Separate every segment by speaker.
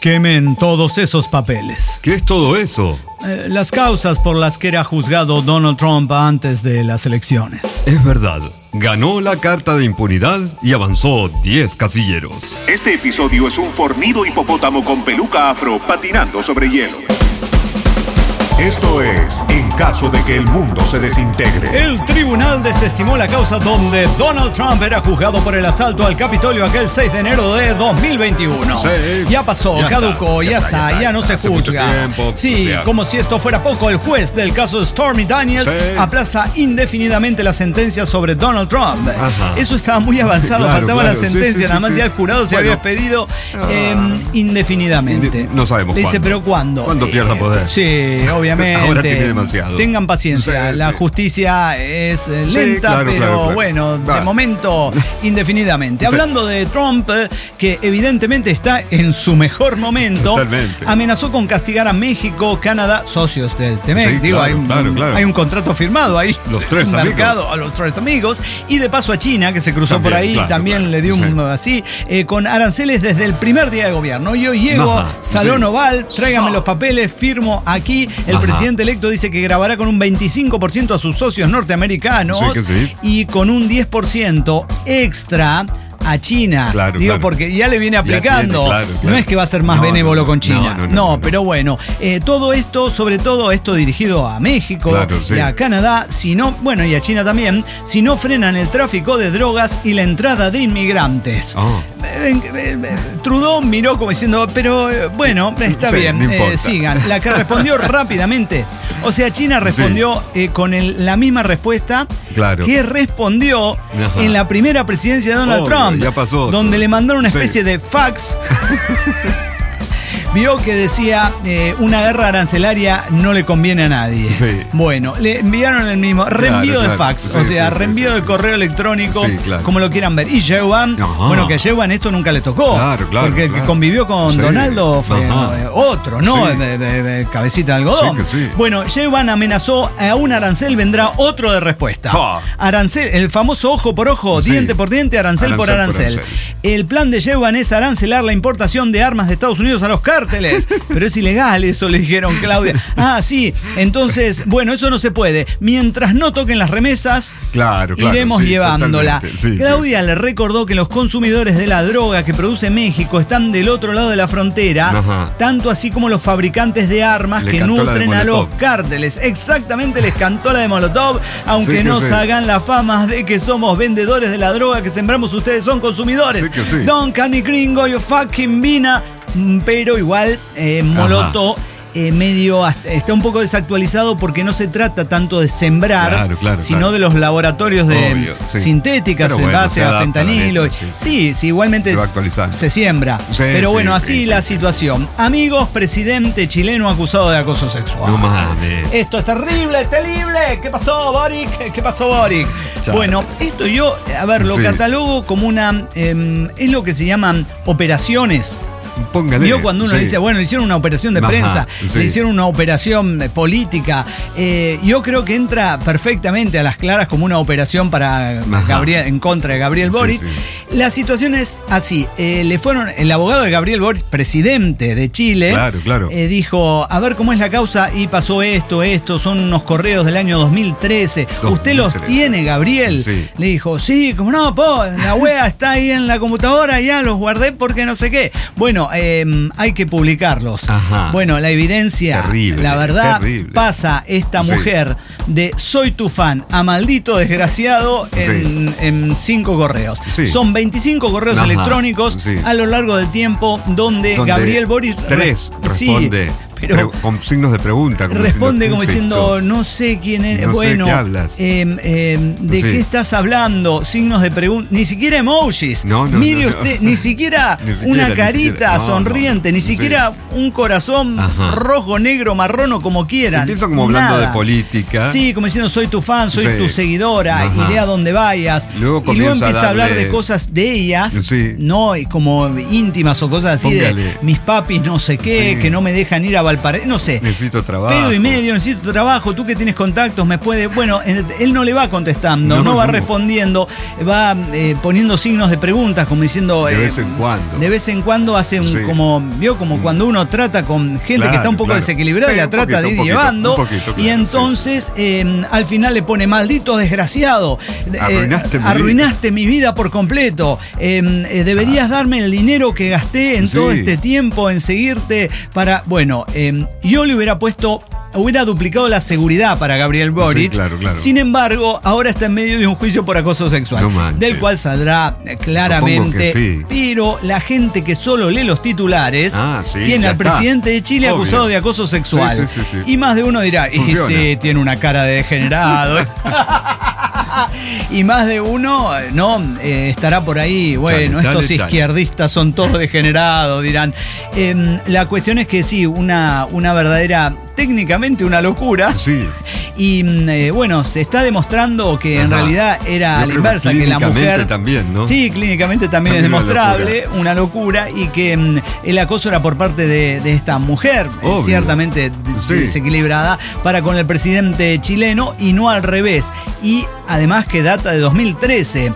Speaker 1: Quemen todos esos papeles.
Speaker 2: ¿Qué es todo eso?
Speaker 1: Las causas por las que era juzgado Donald Trump antes de las elecciones.
Speaker 2: Es verdad. Ganó la carta de impunidad y avanzó 10 casilleros.
Speaker 3: Este episodio es un fornido hipopótamo con peluca afro patinando sobre hielo.
Speaker 4: Esto es En caso de que el mundo se desintegre.
Speaker 1: El tribunal desestimó la causa donde Donald Trump era juzgado por el asalto al Capitolio aquel 6 de enero de 2021.
Speaker 2: Sí.
Speaker 1: Ya pasó,
Speaker 2: Ya
Speaker 1: caducó,
Speaker 2: está,
Speaker 1: ya está, ya no se
Speaker 2: hace mucho
Speaker 1: juzga.
Speaker 2: tiempo,
Speaker 1: Sí,
Speaker 2: o sea.
Speaker 1: como si esto fuera poco, el juez del caso de Stormy Daniels
Speaker 2: Sí.
Speaker 1: aplaza indefinidamente la sentencia sobre Donald Trump.
Speaker 2: Ajá.
Speaker 1: Eso estaba muy avanzado,
Speaker 2: Claro,
Speaker 1: faltaba
Speaker 2: claro,
Speaker 1: la sentencia,
Speaker 2: sí,
Speaker 1: nada más
Speaker 2: sí.
Speaker 1: ya el jurado se
Speaker 2: Bueno.
Speaker 1: había expedido indefinidamente.
Speaker 2: No sabemos
Speaker 1: Le dice,
Speaker 2: cuándo.
Speaker 1: pero ¿cuándo?
Speaker 2: Cuando pierda poder.
Speaker 1: Sí, obviamente.
Speaker 2: Ahora tiene demasiado.
Speaker 1: Tengan paciencia,
Speaker 2: Sí,
Speaker 1: la
Speaker 2: sí.
Speaker 1: justicia es lenta,
Speaker 2: Sí, claro,
Speaker 1: pero
Speaker 2: claro.
Speaker 1: bueno, de
Speaker 2: Va.
Speaker 1: momento, indefinidamente.
Speaker 2: Sí.
Speaker 1: Hablando de Trump, que evidentemente está en su mejor momento,
Speaker 2: Totalmente.
Speaker 1: amenazó con castigar a México, Canadá, socios del TEMEC.
Speaker 2: Sí,
Speaker 1: Digo,
Speaker 2: claro, claro.
Speaker 1: hay un contrato firmado ahí.
Speaker 2: Los
Speaker 1: Es
Speaker 2: tres
Speaker 1: un
Speaker 2: amigos.
Speaker 1: mercado a los tres amigos. Y de paso a China, que se cruzó
Speaker 2: También,
Speaker 1: por ahí,
Speaker 2: claro,
Speaker 1: también
Speaker 2: claro.
Speaker 1: le dio un
Speaker 2: Sí.
Speaker 1: así, con aranceles desde el primer día de gobierno. Yo llego,
Speaker 2: Ajá,
Speaker 1: Salón
Speaker 2: sí.
Speaker 1: Oval, tráigame los papeles, firmo aquí. El
Speaker 2: Ajá.
Speaker 1: presidente electo dice que grabará con un 25% a sus socios norteamericanos
Speaker 2: Sí, que sí.
Speaker 1: y con un 10% extra a China.
Speaker 2: Claro,
Speaker 1: Digo,
Speaker 2: claro.
Speaker 1: porque ya le viene aplicando.
Speaker 2: tiene, claro.
Speaker 1: No es que va a ser más
Speaker 2: No,
Speaker 1: benévolo
Speaker 2: no,
Speaker 1: con China.
Speaker 2: no,
Speaker 1: Pero bueno, todo esto, sobre todo esto dirigido a México
Speaker 2: Claro, sí.
Speaker 1: y a Canadá, si no, bueno, y a China también, si no frenan el tráfico de drogas y la entrada de inmigrantes.
Speaker 2: Oh.
Speaker 1: Trudeau miró como diciendo, pero bueno, está
Speaker 2: Sí,
Speaker 1: bien,
Speaker 2: no importa.
Speaker 1: sigan. La que respondió rápidamente. O sea, China respondió con la misma respuesta
Speaker 2: Claro.
Speaker 1: que respondió
Speaker 2: Ajá.
Speaker 1: en la primera presidencia de Donald
Speaker 2: Obvio,
Speaker 1: Trump.
Speaker 2: ya pasó.
Speaker 1: Donde le mandaron una
Speaker 2: Sí.
Speaker 1: especie de fax. Vio que decía una guerra arancelaria no le conviene a nadie.
Speaker 2: Sí.
Speaker 1: Bueno, le enviaron el mismo reenvío de
Speaker 2: claro.
Speaker 1: fax,
Speaker 2: Sí,
Speaker 1: o sea,
Speaker 2: sí, sí,
Speaker 1: reenvío
Speaker 2: sí.
Speaker 1: de correo electrónico,
Speaker 2: Sí, claro.
Speaker 1: como lo quieran ver. Y Sheinbaum,
Speaker 2: Ajá.
Speaker 1: bueno, que a Sheinbaum esto nunca le tocó.
Speaker 2: Claro,
Speaker 1: porque el que
Speaker 2: claro.
Speaker 1: convivió con
Speaker 2: Sí.
Speaker 1: Donaldo fue
Speaker 2: Ajá.
Speaker 1: otro, ¿no?
Speaker 2: Sí.
Speaker 1: De cabecita de algodón.
Speaker 2: Sí, que sí.
Speaker 1: Bueno, Sheinbaum amenazó a un arancel, vendrá otro de respuesta.
Speaker 2: Ja.
Speaker 1: Arancel, el famoso ojo por ojo,
Speaker 2: Sí.
Speaker 1: diente por diente, arancel por
Speaker 2: Arancel
Speaker 1: arancel.
Speaker 2: por arancel.
Speaker 1: El plan de Sheinbaum es arancelar la importación de armas de Estados Unidos a los cárteles. Pero es ilegal eso, le dijeron Claudia. Ah, sí. Entonces, bueno, eso no se puede. Mientras no toquen las remesas,
Speaker 2: Claro,
Speaker 1: iremos
Speaker 2: sí,
Speaker 1: llevándola.
Speaker 2: totalmente. Sí,
Speaker 1: Claudia
Speaker 2: sí.
Speaker 1: le recordó que los consumidores de la droga que produce México están del otro lado de la frontera,
Speaker 2: Ajá.
Speaker 1: tanto así como los fabricantes de armas
Speaker 2: Le
Speaker 1: que
Speaker 2: cantó la de
Speaker 1: nutren a los
Speaker 2: Molotov.
Speaker 1: cárteles. Exactamente, les cantó la de Molotov, aunque
Speaker 2: Sí que
Speaker 1: nos
Speaker 2: sí.
Speaker 1: hagan la fama de que somos vendedores de la droga que sembramos, ustedes son consumidores.
Speaker 2: Sí que sí.
Speaker 1: Don't call me gringo, you fucking vina. Pero igual, Molotov medio está un poco desactualizado porque no se trata tanto de sembrar,
Speaker 2: Claro,
Speaker 1: sino
Speaker 2: claro.
Speaker 1: de los laboratorios de
Speaker 2: Obvio, sí.
Speaker 1: sintéticas
Speaker 2: Pero
Speaker 1: en
Speaker 2: bueno,
Speaker 1: base
Speaker 2: se
Speaker 1: a
Speaker 2: adapta la
Speaker 1: fentanilo.
Speaker 2: letra,
Speaker 1: Sí, igualmente
Speaker 2: Se va actualizando.
Speaker 1: se siembra.
Speaker 2: Sí,
Speaker 1: Pero
Speaker 2: sí,
Speaker 1: bueno,
Speaker 2: sí,
Speaker 1: así
Speaker 2: sí,
Speaker 1: la
Speaker 2: sí.
Speaker 1: situación. Amigos, presidente chileno acusado de acoso sexual.
Speaker 2: No mames.
Speaker 1: Esto es terrible, terrible. ¿Qué pasó, Boric? ¿Qué pasó, Boric?
Speaker 2: Chao.
Speaker 1: Bueno, esto yo, a ver, lo
Speaker 2: Sí.
Speaker 1: catalogo como una, es lo que se llaman operaciones.
Speaker 2: Póngale.
Speaker 1: Vio cuando uno
Speaker 2: Sí.
Speaker 1: dice, bueno, le hicieron una operación de
Speaker 2: Ajá,
Speaker 1: prensa,
Speaker 2: sí.
Speaker 1: le hicieron una operación política. Yo creo que entra perfectamente a las claras como una operación para
Speaker 2: Ajá.
Speaker 1: Gabriel, en contra de Gabriel
Speaker 2: Sí,
Speaker 1: Boric.
Speaker 2: sí.
Speaker 1: La situación es así. El abogado de Gabriel Boric, presidente de Chile,
Speaker 2: Claro.
Speaker 1: dijo, a ver cómo es la causa y pasó esto, son unos correos del año 2013. ¿Usted los
Speaker 2: 2013.
Speaker 1: tiene, Gabriel?
Speaker 2: Sí.
Speaker 1: Le dijo, sí, como no, la wea está ahí en la computadora, ya los guardé porque no sé qué. Bueno, hay que publicarlos.
Speaker 2: Ajá.
Speaker 1: Bueno, la evidencia,
Speaker 2: Terrible,
Speaker 1: la verdad,
Speaker 2: terrible.
Speaker 1: pasa esta
Speaker 2: Sí.
Speaker 1: mujer de soy tu fan a maldito desgraciado en 5 correos.
Speaker 2: Sí.
Speaker 1: Son 25 correos
Speaker 2: Ajá,
Speaker 1: electrónicos
Speaker 2: sí.
Speaker 1: a lo largo del tiempo donde Gabriel Boric
Speaker 2: 3
Speaker 1: sí,
Speaker 2: responde
Speaker 1: pero
Speaker 2: con signos de pregunta. Como
Speaker 1: responde como
Speaker 2: diciendo,
Speaker 1: diciendo,
Speaker 2: "¿Qué es esto?".
Speaker 1: no sé quién es.
Speaker 2: No sé
Speaker 1: Bueno,
Speaker 2: qué hablas.
Speaker 1: ¿de
Speaker 2: Sí.
Speaker 1: qué estás hablando? Signos de pregunta. Ni siquiera emojis.
Speaker 2: No,
Speaker 1: Mire
Speaker 2: no, no.
Speaker 1: usted, ni siquiera
Speaker 2: Ni siquiera,
Speaker 1: una
Speaker 2: ni
Speaker 1: carita
Speaker 2: siquiera. No,
Speaker 1: sonriente,
Speaker 2: no.
Speaker 1: ni
Speaker 2: Sí.
Speaker 1: siquiera un corazón
Speaker 2: Ajá.
Speaker 1: rojo, negro, marrón o como quieran.
Speaker 2: Empieza como hablando
Speaker 1: Nada.
Speaker 2: de política.
Speaker 1: Sí, como diciendo, soy tu fan, soy
Speaker 2: Sí.
Speaker 1: tu seguidora,
Speaker 2: Ajá.
Speaker 1: iré a donde vayas.
Speaker 2: Luego
Speaker 1: y luego
Speaker 2: comienza a
Speaker 1: empieza a hablar
Speaker 2: darle-
Speaker 1: de cosas de ellas,
Speaker 2: Sí.
Speaker 1: ¿no? Y como íntimas o cosas así
Speaker 2: Póngale.
Speaker 1: de mis papis no sé qué,
Speaker 2: Sí.
Speaker 1: que no me dejan ir a Valparaíso, no sé.
Speaker 2: Necesito trabajo.
Speaker 1: Pedo y medio, necesito trabajo, tú que tienes contactos me puede... Bueno, él no le va contestando, no va respondiendo, va poniendo signos de preguntas, como diciendo...
Speaker 2: De vez en cuando.
Speaker 1: De vez en cuando hace como cuando uno trata con gente que está un poco desequilibrada, y la trata de ir llevando. Y entonces, al final le pone, maldito desgraciado, arruinaste mi vida por completo. Deberías darme el dinero que gasté en todo este tiempo en seguirte para... Bueno, yo le hubiera duplicado la seguridad para Gabriel Boric.
Speaker 2: Sí, claro.
Speaker 1: Sin embargo, ahora está en medio de un juicio por acoso sexual, del cual saldrá claramente. Pero la gente que solo lee los titulares tiene al presidente de Chile acusado de acoso sexual. Sí. Y más de uno dirá, y sí, tiene una cara de degenerado. Y más de uno estará por ahí, estos izquierdistas son todos degenerados, dirán. La cuestión es que sí, una verdadera, técnicamente una locura.
Speaker 2: Sí.
Speaker 1: Y se está demostrando que en realidad era a la inversa, que la mujer
Speaker 2: también, ¿no?
Speaker 1: Sí, clínicamente también es demostrable, una locura, y que el acoso era por parte de esta mujer, ciertamente desequilibrada, para con el presidente chileno y no al revés. Y además que data de 2013.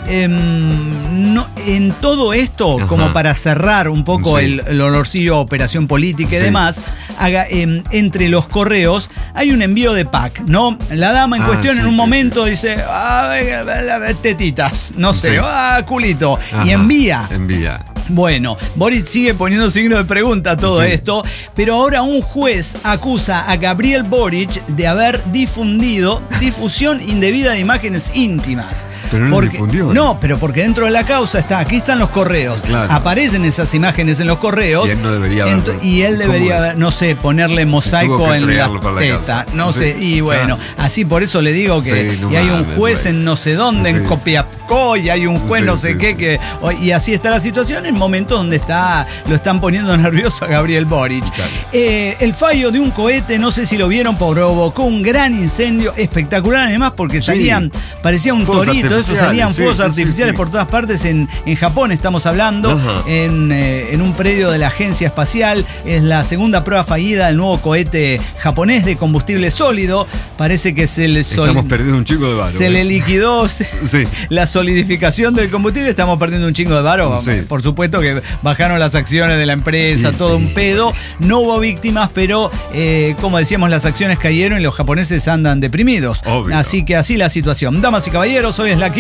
Speaker 1: En todo esto, como para cerrar un poco el olorcillo operación política y demás, entre los correos hay un envío de pack, ¿no? La dama en cuestión en un momento dice, tetitas, no sé, culito, y envía. Bueno, Boric sigue poniendo signo de pregunta a todo esto, pero ahora un juez acusa a Gabriel Boric de haber difusión indebida de imágenes íntimas.
Speaker 2: Pero no difundió.
Speaker 1: No, pero porque dentro de la causa aquí están los correos. Claro. Aparecen esas imágenes en los correos.
Speaker 2: Y él no debería haber.
Speaker 1: Y él debería, no sé, ponerle mosaico en la teta. No sé, y bueno, así por eso le digo que y hay un juez en no sé dónde, en Copiapó, y hay un juez no sé qué, y así está la situación en momentos donde lo están poniendo nervioso a Gabriel Boric. Claro. El fallo de un cohete, no sé si lo vieron, provocó un gran incendio espectacular, además porque parecía un torito, salían fuegos artificiales por todas partes. En Japón estamos hablando, en un predio de la agencia espacial. Es la segunda prueba fallida del nuevo cohete japonés de combustible sólido. Parece que
Speaker 2: estamos perdiendo un chingo de varo.
Speaker 1: Se le liquidó la solidificación del combustible, estamos perdiendo un chingo de varo. Por supuesto que bajaron las acciones de la empresa, todo un pedo. No hubo víctimas, pero como decíamos, las acciones cayeron y los japoneses andan deprimidos. Obvio. Así que así la situación. Damas y caballeros, hoy es la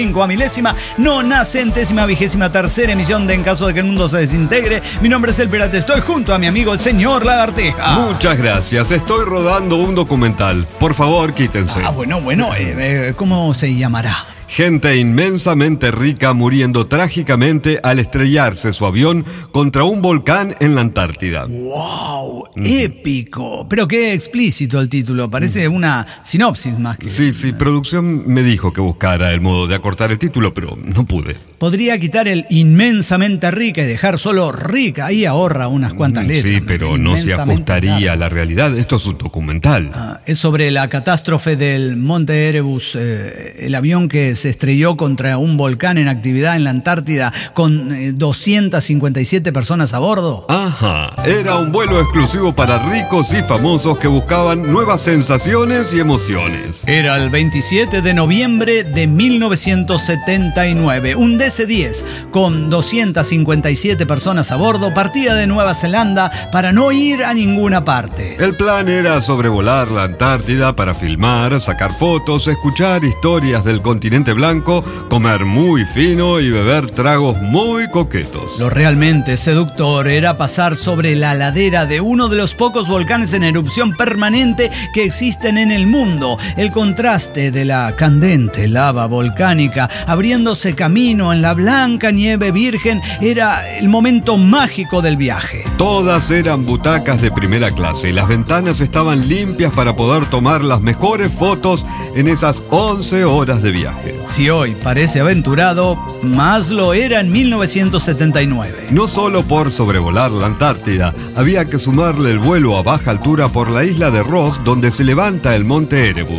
Speaker 1: 5.023ª emisión de En Caso de que el Mundo se Desintegre. Mi nombre es El Pirata, estoy junto a mi amigo el señor Lagarteja.
Speaker 2: Muchas gracias, estoy rodando un documental. Por favor, quítense.
Speaker 1: ¿Cómo se llamará?
Speaker 2: Gente inmensamente rica muriendo trágicamente al estrellarse su avión contra un volcán en la Antártida.
Speaker 1: ¡Wow! ¡Épico! Pero qué explícito el título, parece una sinopsis más que...
Speaker 2: Sí, producción me dijo que buscara el modo de acortar el título, pero no pude.
Speaker 1: Podría quitar el inmensamente rica y dejar solo rica, ahí ahorra unas cuantas letras.
Speaker 2: Sí, pero no se ajustaría a la realidad, esto es un documental.
Speaker 1: Es sobre la catástrofe del Monte Erebus, el avión que se estrelló contra un volcán en actividad en la Antártida con 257 personas a bordo.
Speaker 2: Era un vuelo exclusivo para ricos y famosos que buscaban nuevas sensaciones y emociones.
Speaker 1: Era el 27 de noviembre de 1979. Un DC-10 con 257 personas a bordo partía de Nueva Zelanda para no ir a ninguna parte.
Speaker 2: El plan era sobrevolar la Antártida para filmar, sacar fotos, escuchar historias del continente blanco, comer muy fino y beber tragos muy coquetos.
Speaker 1: Lo realmente seductor era pasar sobre la ladera de uno de los pocos volcanes en erupción permanente que existen en el mundo. El contraste de la candente lava volcánica abriéndose camino en la blanca nieve virgen era el momento mágico del viaje.
Speaker 2: Todas eran butacas de primera clase y las ventanas estaban limpias para poder tomar las mejores fotos en esas 11 horas de viaje.
Speaker 1: Si hoy parece aventurado, más lo era en 1979.
Speaker 2: No solo por sobrevolar la Antártida, había que sumarle el vuelo a baja altura por la isla de Ross, donde se levanta el monte Erebus.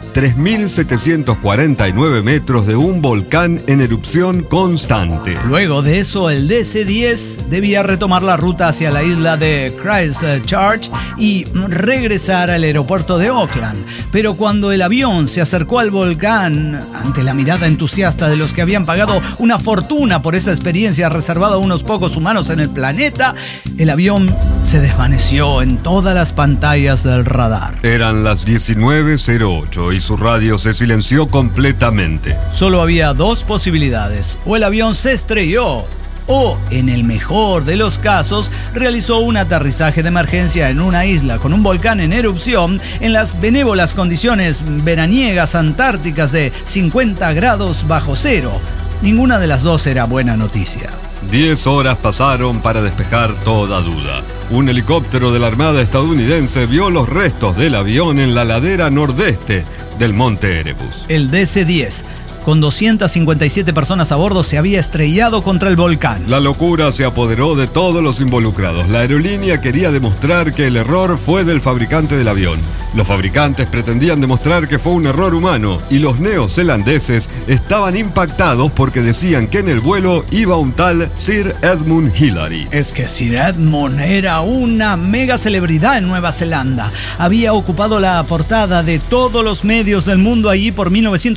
Speaker 2: 3.749 metros de un volcán en erupción constante.
Speaker 1: Luego de eso, el DC-10 debía retomar la ruta hacia la isla de Christchurch y regresar al aeropuerto de Auckland. Pero cuando el avión se acercó al volcán, ante la mirada entusiasta de los que habían pagado una fortuna por esa experiencia reservada a unos pocos humanos en el planeta, el avión se desvaneció en todas las pantallas del radar.
Speaker 2: Eran las 19:08 y su radio se silenció completamente.
Speaker 1: Solo había dos posibilidades: o el avión se estrelló, o, en el mejor de los casos, realizó un aterrizaje de emergencia en una isla con un volcán en erupción en las benévolas condiciones veraniegas antárticas de 50 grados bajo cero. Ninguna de las dos era buena noticia.
Speaker 2: 10 horas pasaron para despejar toda duda. Un helicóptero de la Armada estadounidense vio los restos del avión en la ladera nordeste del monte Erebus.
Speaker 1: El DC-10, con 257 personas a bordo, se había estrellado contra el volcán.
Speaker 2: La locura se apoderó de todos los involucrados. La aerolínea quería demostrar que el error fue del fabricante del avión. Los fabricantes pretendían demostrar que fue un error humano y los neozelandeses estaban impactados porque decían que en el vuelo iba un tal Sir Edmund Hillary.
Speaker 1: Es que Sir Edmund era una mega celebridad en Nueva Zelanda. Había ocupado la portada de todos los medios del mundo allí por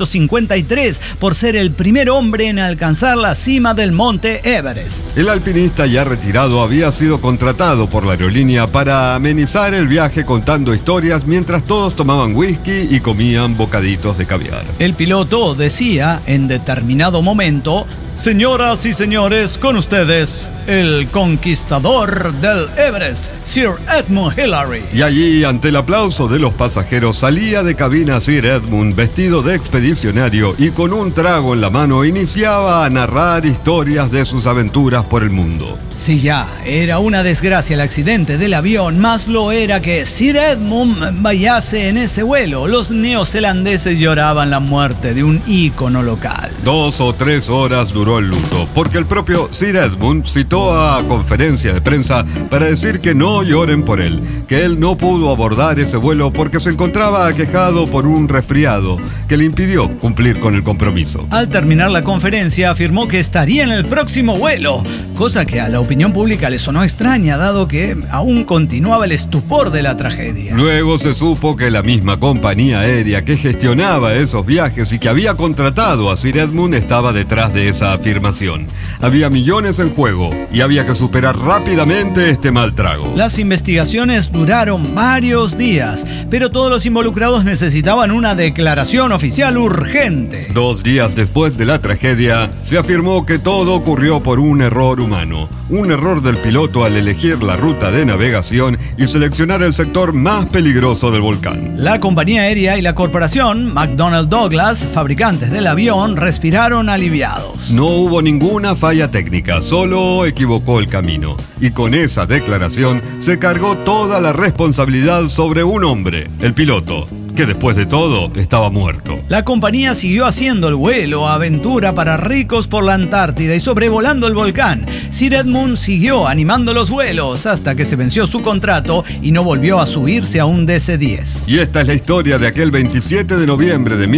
Speaker 1: 1953 por ser el primer hombre en alcanzar la cima del monte Everest.
Speaker 2: El alpinista ya retirado había sido contratado por la aerolínea para amenizar el viaje contando historias mientras todos tomaban whisky y comían bocaditos de caviar.
Speaker 1: El piloto decía en determinado momento: señoras y señores, con ustedes, el conquistador del Everest, Sir Edmund Hillary.
Speaker 2: Y allí, ante el aplauso de los pasajeros, salía de cabina Sir Edmund vestido de expedicionario y con un trago en la mano iniciaba a narrar historias de sus aventuras por el mundo.
Speaker 1: Si ya era una desgracia el accidente del avión, más lo era que Sir Edmund vayase en ese vuelo. Los neozelandeses lloraban la muerte de un ícono local.
Speaker 2: 2 o 3 horas duró el luto, porque el propio Sir Edmund citó a conferencia de prensa para decir que no lloren por él, que él no pudo abordar ese vuelo porque se encontraba aquejado por un resfriado que le impidió cumplir con el compromiso.
Speaker 1: Al terminar la conferencia afirmó que estaría en el próximo vuelo, cosa que a la opinión pública le sonó extraña, dado que aún continuaba el estupor de la tragedia.
Speaker 2: Luego se supo que la misma compañía aérea que gestionaba esos viajes y que había contratado a Sir Edmund estaba detrás de esa afirmación. Había millones en juego y había que superar rápidamente este mal trago.
Speaker 1: Las investigaciones duraron varios días, pero todos los involucrados necesitaban una declaración oficial urgente.
Speaker 2: 2 días después de la tragedia, se afirmó que todo ocurrió por un error humano. Un error del piloto al elegir la ruta de navegación y seleccionar el sector más peligroso del volcán.
Speaker 1: La compañía aérea y la corporación McDonnell Douglas, fabricantes del avión, respiraron aliviados.
Speaker 2: No hubo ninguna falla técnica, solo equivocó el camino. Y con esa declaración se cargó toda la responsabilidad sobre un hombre, el piloto, que después de todo estaba muerto.
Speaker 1: La compañía siguió haciendo el vuelo aventura para ricos por la Antártida y sobrevolando el volcán. Sir Edmund siguió animando los vuelos hasta que se venció su contrato y no volvió a subirse a un DC-10.
Speaker 2: Y esta es la historia de aquel 27 de noviembre de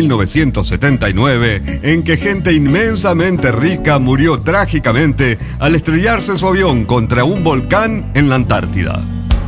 Speaker 2: 1979 en que gente inmensamente rica murió trágicamente al estrellarse su avión contra un volcán en la Antártida.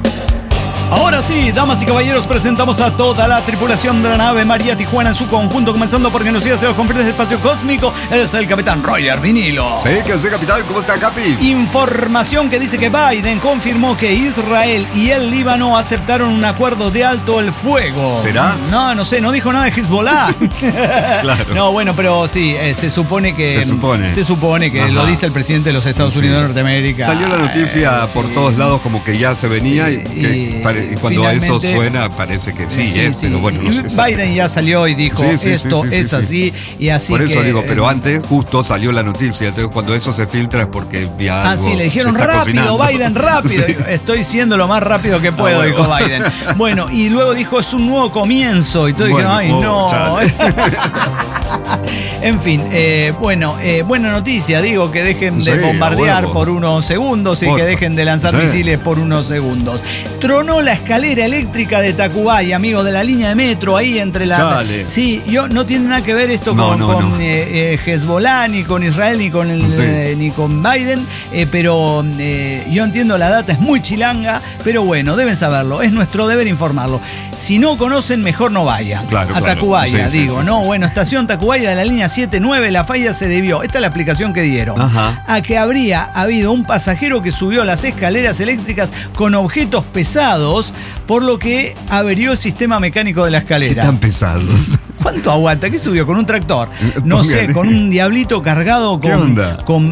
Speaker 1: Ahora sí, damas y caballeros, presentamos a toda la tripulación de la nave María Tijuana en su conjunto, comenzando por quien nos sigue hacia los confines del espacio cósmico. Él es el capitán Roger Vinilo.
Speaker 2: Sí, que sí, capitán. ¿Cómo está, Capi?
Speaker 1: Información que dice que Biden confirmó que Israel y el Líbano aceptaron un acuerdo de alto el fuego.
Speaker 2: ¿Será?
Speaker 1: No sé, no dijo nada de Hezbollah.
Speaker 2: Claro.
Speaker 1: No, bueno, pero sí, se supone que... Se supone que
Speaker 2: Ajá.
Speaker 1: Lo dice el presidente de los Estados Unidos de Norteamérica.
Speaker 2: Salió la noticia por todos lados como que ya se venía
Speaker 1: Sí,
Speaker 2: y cuando eso suena parece que sí, pero bueno, no sé.
Speaker 1: Biden ya salió y dijo esto es así y así.
Speaker 2: Por eso
Speaker 1: que,
Speaker 2: digo, pero antes justo salió la noticia, entonces cuando eso se filtra es porque ya algo
Speaker 1: sí, le dijeron
Speaker 2: se está
Speaker 1: rápido,
Speaker 2: cocinando.
Speaker 1: Biden, rápido.
Speaker 2: Sí.
Speaker 1: Estoy siendo lo más rápido que puedo,
Speaker 2: bueno.
Speaker 1: dijo Biden. Bueno, y luego dijo, es un nuevo comienzo. Y todos dijeron, ay, no. En fin, buena noticia, digo, que dejen de bombardear por unos segundos y que dejen de lanzar misiles por unos segundos. Tronó la escalera eléctrica de Tacubaya, amigo, de la línea de metro, ahí entre la...
Speaker 2: Chale.
Speaker 1: Sí, no tiene nada que ver esto con Hezbollah, ni con Israel, ni con Biden, pero yo entiendo, la data es muy chilanga, pero bueno, deben saberlo, es nuestro deber informarlo. Si no conocen, mejor no vayan a Tacubaya, Bueno, estación Tacubaya de la línea 7-9, la falla se debió, esta es la explicación que dieron, a que habría habido un pasajero que subió las escaleras eléctricas con objetos pesados, por lo que averió el sistema mecánico de la escalera.
Speaker 2: ¿Qué tan pesados?
Speaker 1: ¿Cuánto aguanta? ¿Qué subió? ¿Con un tractor? No sé, con un diablito cargado con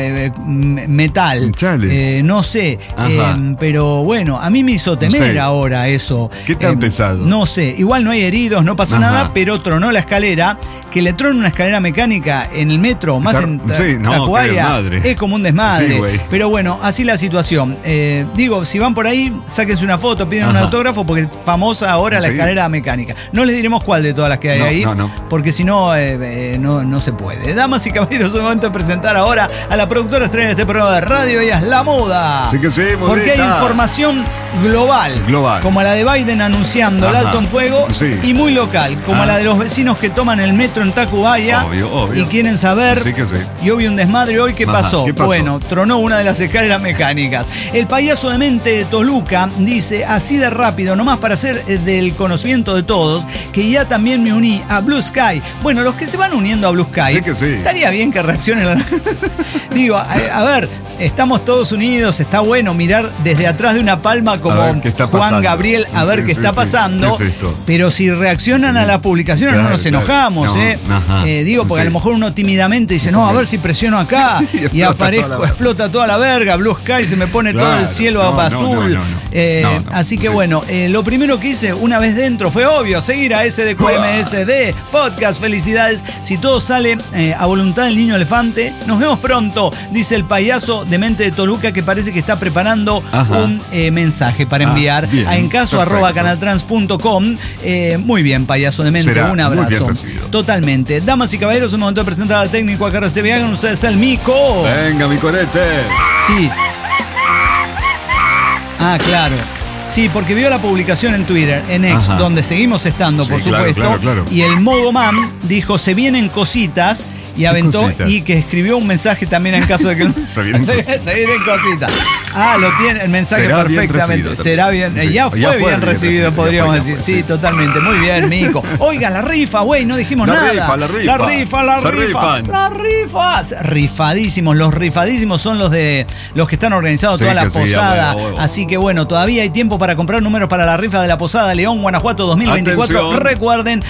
Speaker 1: metal. No sé, pero bueno, a mí me hizo temer ahora eso.
Speaker 2: ¿Qué tan pesado?
Speaker 1: No sé, igual no hay heridos, no pasó nada, pero tronó la escalera. Que le tronen una escalera mecánica en el metro, más en Tacubaya, es como un desmadre. Pero bueno, así la situación. Digo, si van por ahí, sáquense una foto, piden un autógrafo, porque es famosa ahora la escalera mecánica. No les diremos cuál de todas las que hay ahí, porque si no, no se puede. Damas y caballeros, es el momento de presentar ahora a la productora estrella de este programa de radio. Ella es La Moda.
Speaker 2: Sí que sí,
Speaker 1: porque hay información global, como la de Biden anunciando el alto en fuego, y muy local, como la de los vecinos que toman el metro en Tacubaya y quieren saber. Y obvio un desmadre hoy. ¿Qué pasó? Bueno, tronó una de las escaleras mecánicas. El payaso de mente de Toluca dice, así de rápido, nomás para hacer del conocimiento de todos, que ya también me uní a Blue Sky. Bueno, los que se van uniendo a Blue Sky, estaría bien que reaccionen. Digo, a ver, estamos todos unidos, está bueno mirar desde atrás de una palma como Juan Gabriel a ver qué está pasando. ¿Qué es esto? Pero si reaccionan a la publicación, no nos enojamos, digo, porque a lo mejor uno tímidamente dice, no, a ver si presiono acá y aparezco, explota toda la verga, Blue Sky, se me pone todo el cielo azul. Así que bueno, lo primero que hice una vez dentro fue obvio, seguir a SDQMSD Podcast. Felicidades, si todo sale a voluntad del niño elefante. Nos vemos pronto, dice el payaso de mente de Toluca, que parece que está preparando un mensaje para enviar a encaso@canaltrans.com. Muy bien, payaso de mente, un abrazo. Totalmente. Damas y caballeros, es un momento de presentar al técnico a cargo de este viaje. Con ustedes el Mico.
Speaker 2: Venga, mi corete.
Speaker 1: Sí. Claro. Sí, porque vio la publicación en Twitter, en X, donde seguimos estando, por supuesto. Claro. Y el Mogoman dijo, se vienen cositas. Y aventó y que escribió un mensaje también en caso de que se vienen cositas. Lo tiene el mensaje perfectamente. Será bien. Ya fue bien recibido, podríamos decir. Sí, totalmente. Muy bien, Mico. Oiga, la rifa, güey, no dijimos nada. La rifa. Rifadísimos. Los rifadísimos son los que están organizados toda la posada. Así que bueno, todavía hay tiempo para comprar números para la rifa de la posada León, Guanajuato 2024. Atención. Recuerden,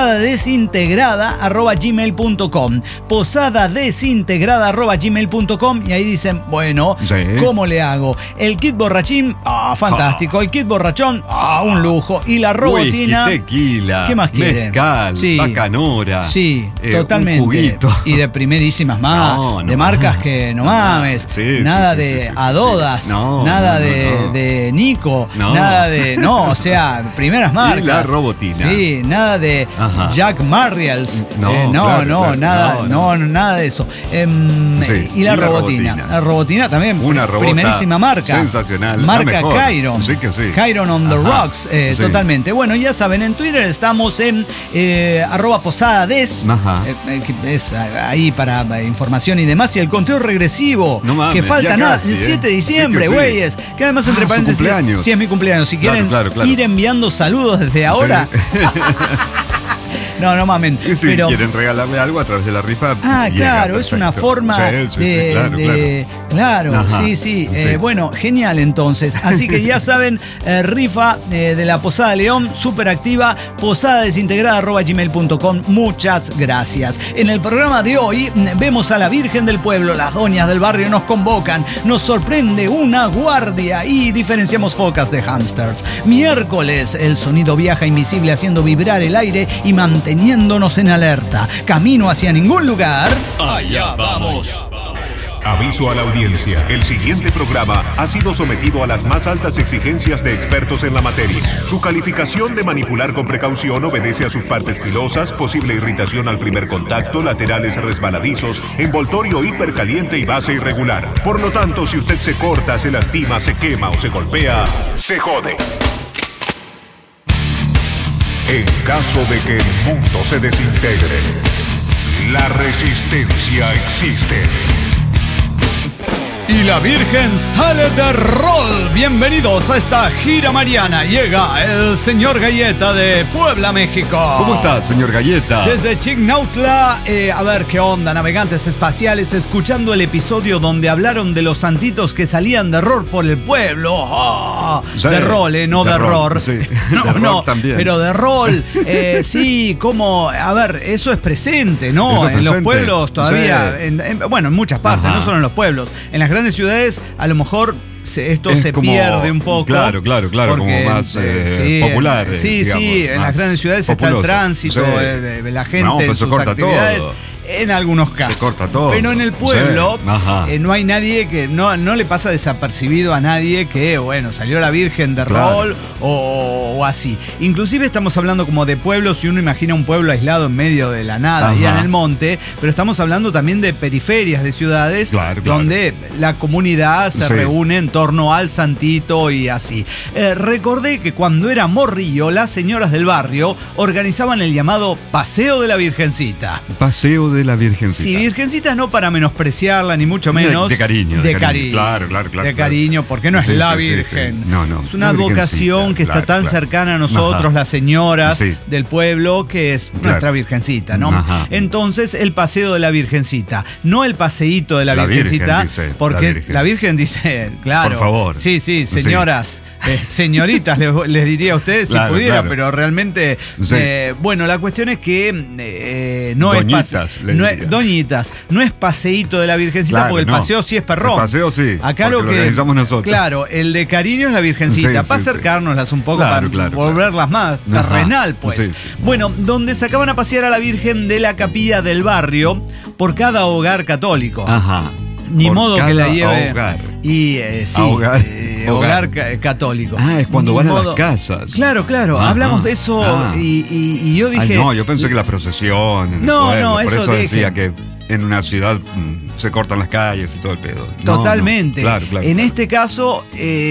Speaker 1: posadadesintegrada@gmail.com. posadadesintegrada@gmail.com. Y ahí dicen, bueno, ¿cómo le hago? El kit borrachín, fantástico. El kit borrachón, un lujo. Y la robotina,
Speaker 2: tequila,
Speaker 1: ¿qué más quieren?
Speaker 2: Mezcal, bacanora.
Speaker 1: Sí, totalmente. Y de primerísimas de marcas que no mames. Nada de Adodas, nada de Nico, nada de. No, o sea, primeras marcas.
Speaker 2: Y la robotina.
Speaker 1: Sí, nada de Jack Marriels. Nada de eso. Y la robotina. La robotina también.
Speaker 2: Una
Speaker 1: primerísima marca.
Speaker 2: Sensacional.
Speaker 1: Marca Chiron.
Speaker 2: Sí que sí.
Speaker 1: Chiron on the rocks. Totalmente. Bueno, ya saben, en Twitter estamos en @posadades. Ahí para información y demás. Y el conteo regresivo. No mames, que falta nada. El 7 de diciembre, güeyes. Que además, entre paréntesis. Sí, es mi cumpleaños. Si quieren ir enviando saludos desde ahora. No mamen.
Speaker 2: Y si quieren regalarle algo a través de la rifa.
Speaker 1: Claro, es una forma Claro, sí. Bueno, genial entonces. Así que ya saben, rifa de la Posada León, súper activa, posadadesintegrada@gmail.com. Muchas gracias. En el programa de hoy vemos a la Virgen del Pueblo, las doñas del barrio nos convocan, nos sorprende una guardia y diferenciamos focas de hámsters. Miércoles, el sonido viaja invisible haciendo vibrar el aire y manteniéndonos en alerta. Camino hacia ningún lugar.
Speaker 3: Allá vamos.
Speaker 4: Aviso a la audiencia. El siguiente programa ha sido sometido a las más altas exigencias de expertos en la materia. Su calificación de manipular con precaución obedece a sus partes filosas, posible irritación al primer contacto, laterales resbaladizos, envoltorio hipercaliente y base irregular. Por lo tanto, si usted se corta, se lastima, se quema o se golpea, se jode. En caso de que el mundo se desintegre, la resistencia existe.
Speaker 1: Y la Virgen sale de rol. Bienvenidos a esta gira mariana. Llega el señor Galleta de Puebla, México.
Speaker 2: ¿Cómo está, señor Galleta?
Speaker 1: Desde Chignautla, a ver qué onda, navegantes espaciales, escuchando el episodio donde hablaron de los santitos que salían de rol por el pueblo. Oh, sí, de rol, no de error.
Speaker 2: Sí.
Speaker 1: No,
Speaker 2: de
Speaker 1: no,
Speaker 2: también.
Speaker 1: Pero de rol. Sí, como, a ver, eso es presente, ¿no?
Speaker 2: Eso es
Speaker 1: en
Speaker 2: presente.
Speaker 1: Los pueblos todavía,
Speaker 2: Sí.
Speaker 1: Bueno, en muchas partes,
Speaker 2: Ajá.
Speaker 1: no solo en los pueblos. En las grandes ciudades, a lo mejor esto se
Speaker 2: como,
Speaker 1: pierde un poco.
Speaker 2: Claro, porque, como más
Speaker 1: sí,
Speaker 2: popular.
Speaker 1: Sí,
Speaker 2: digamos,
Speaker 1: sí, en las grandes ciudades
Speaker 2: populoso.
Speaker 1: está el tránsito,
Speaker 2: Sí.
Speaker 1: la gente
Speaker 2: No,
Speaker 1: en
Speaker 2: pues se
Speaker 1: sus
Speaker 2: corta
Speaker 1: actividades.
Speaker 2: todo.
Speaker 1: En algunos casos.
Speaker 2: Se corta todo.
Speaker 1: Pero en el pueblo
Speaker 2: sí.
Speaker 1: no hay nadie que no le pasa desapercibido a nadie que, bueno, salió la Virgen de rol o así. Inclusive estamos hablando como de pueblos, si uno imagina un pueblo aislado en medio de la nada,
Speaker 2: Ajá.
Speaker 1: allá en el monte, pero estamos hablando también de periferias de ciudades,
Speaker 2: Claro.
Speaker 1: donde la comunidad se
Speaker 2: Sí.
Speaker 1: reúne en torno al santito y así. Recordé que cuando era morrillo, las señoras del barrio organizaban el llamado Paseo de la Virgencita.
Speaker 2: Paseo de la Virgencita.
Speaker 1: Sí, Virgencita no para menospreciarla, ni mucho menos.
Speaker 2: De cariño.
Speaker 1: De cariño.
Speaker 2: Claro.
Speaker 1: De cariño, porque no es
Speaker 2: Sí,
Speaker 1: la
Speaker 2: sí, sí,
Speaker 1: Virgen.
Speaker 2: sí. No.
Speaker 1: Es una
Speaker 2: La
Speaker 1: advocación
Speaker 2: Virgencita,
Speaker 1: que está tan
Speaker 2: claro.
Speaker 1: cercana a nosotros,
Speaker 2: Ajá.
Speaker 1: las señoras
Speaker 2: Sí.
Speaker 1: del pueblo, que es
Speaker 2: Claro.
Speaker 1: nuestra Virgencita, ¿no?
Speaker 2: Ajá.
Speaker 1: Entonces, el paseo de la Virgencita. No el paseíto de la Virgencita.
Speaker 2: Virgen dice,
Speaker 1: porque
Speaker 2: la
Speaker 1: Virgen dice, claro.
Speaker 2: Por favor.
Speaker 1: Sí, señoras. Señoritas, les diría a ustedes
Speaker 2: Claro,
Speaker 1: si pudiera,
Speaker 2: claro.
Speaker 1: pero realmente.
Speaker 2: Sí.
Speaker 1: Bueno, la cuestión es que no
Speaker 2: Doñitas,
Speaker 1: es
Speaker 2: le
Speaker 1: no
Speaker 2: diría.
Speaker 1: doñitas, no es paseíto de la Virgencita,
Speaker 2: Claro,
Speaker 1: porque el
Speaker 2: no.
Speaker 1: paseo sí es perrón.
Speaker 2: El paseo sí,
Speaker 1: Acá
Speaker 2: porque
Speaker 1: lo
Speaker 2: lo
Speaker 1: que
Speaker 2: organizamos nosotros.
Speaker 1: Claro, el de cariño es la Virgencita,
Speaker 2: Sí,
Speaker 1: para
Speaker 2: sí,
Speaker 1: acercárnoslas un poco,
Speaker 2: Claro,
Speaker 1: para
Speaker 2: claro,
Speaker 1: volverlas más
Speaker 2: Ajá.
Speaker 1: terrenal, pues.
Speaker 2: Sí, sí.
Speaker 1: Bueno, donde sacaban a pasear a la Virgen de la capilla del barrio por cada hogar católico.
Speaker 2: Ajá.
Speaker 1: Ni
Speaker 2: Por
Speaker 1: modo que
Speaker 2: cada
Speaker 1: la lleve.
Speaker 2: hogar.
Speaker 1: Y sí,
Speaker 2: Hogar.
Speaker 1: hogar católico.
Speaker 2: Ah, es cuando
Speaker 1: Ni
Speaker 2: van a
Speaker 1: modo-
Speaker 2: las casas.
Speaker 1: Claro,
Speaker 2: Ajá.
Speaker 1: hablamos de eso
Speaker 2: Ah.
Speaker 1: y yo dije.
Speaker 2: Ay, no, yo pensé que la procesión. En el
Speaker 1: No,
Speaker 2: pueblo,
Speaker 1: no,
Speaker 2: por
Speaker 1: eso
Speaker 2: eso
Speaker 1: de
Speaker 2: decía que en una ciudad se cortan las calles y todo el pedo. No,
Speaker 1: Totalmente.
Speaker 2: no, claro.
Speaker 1: En este caso,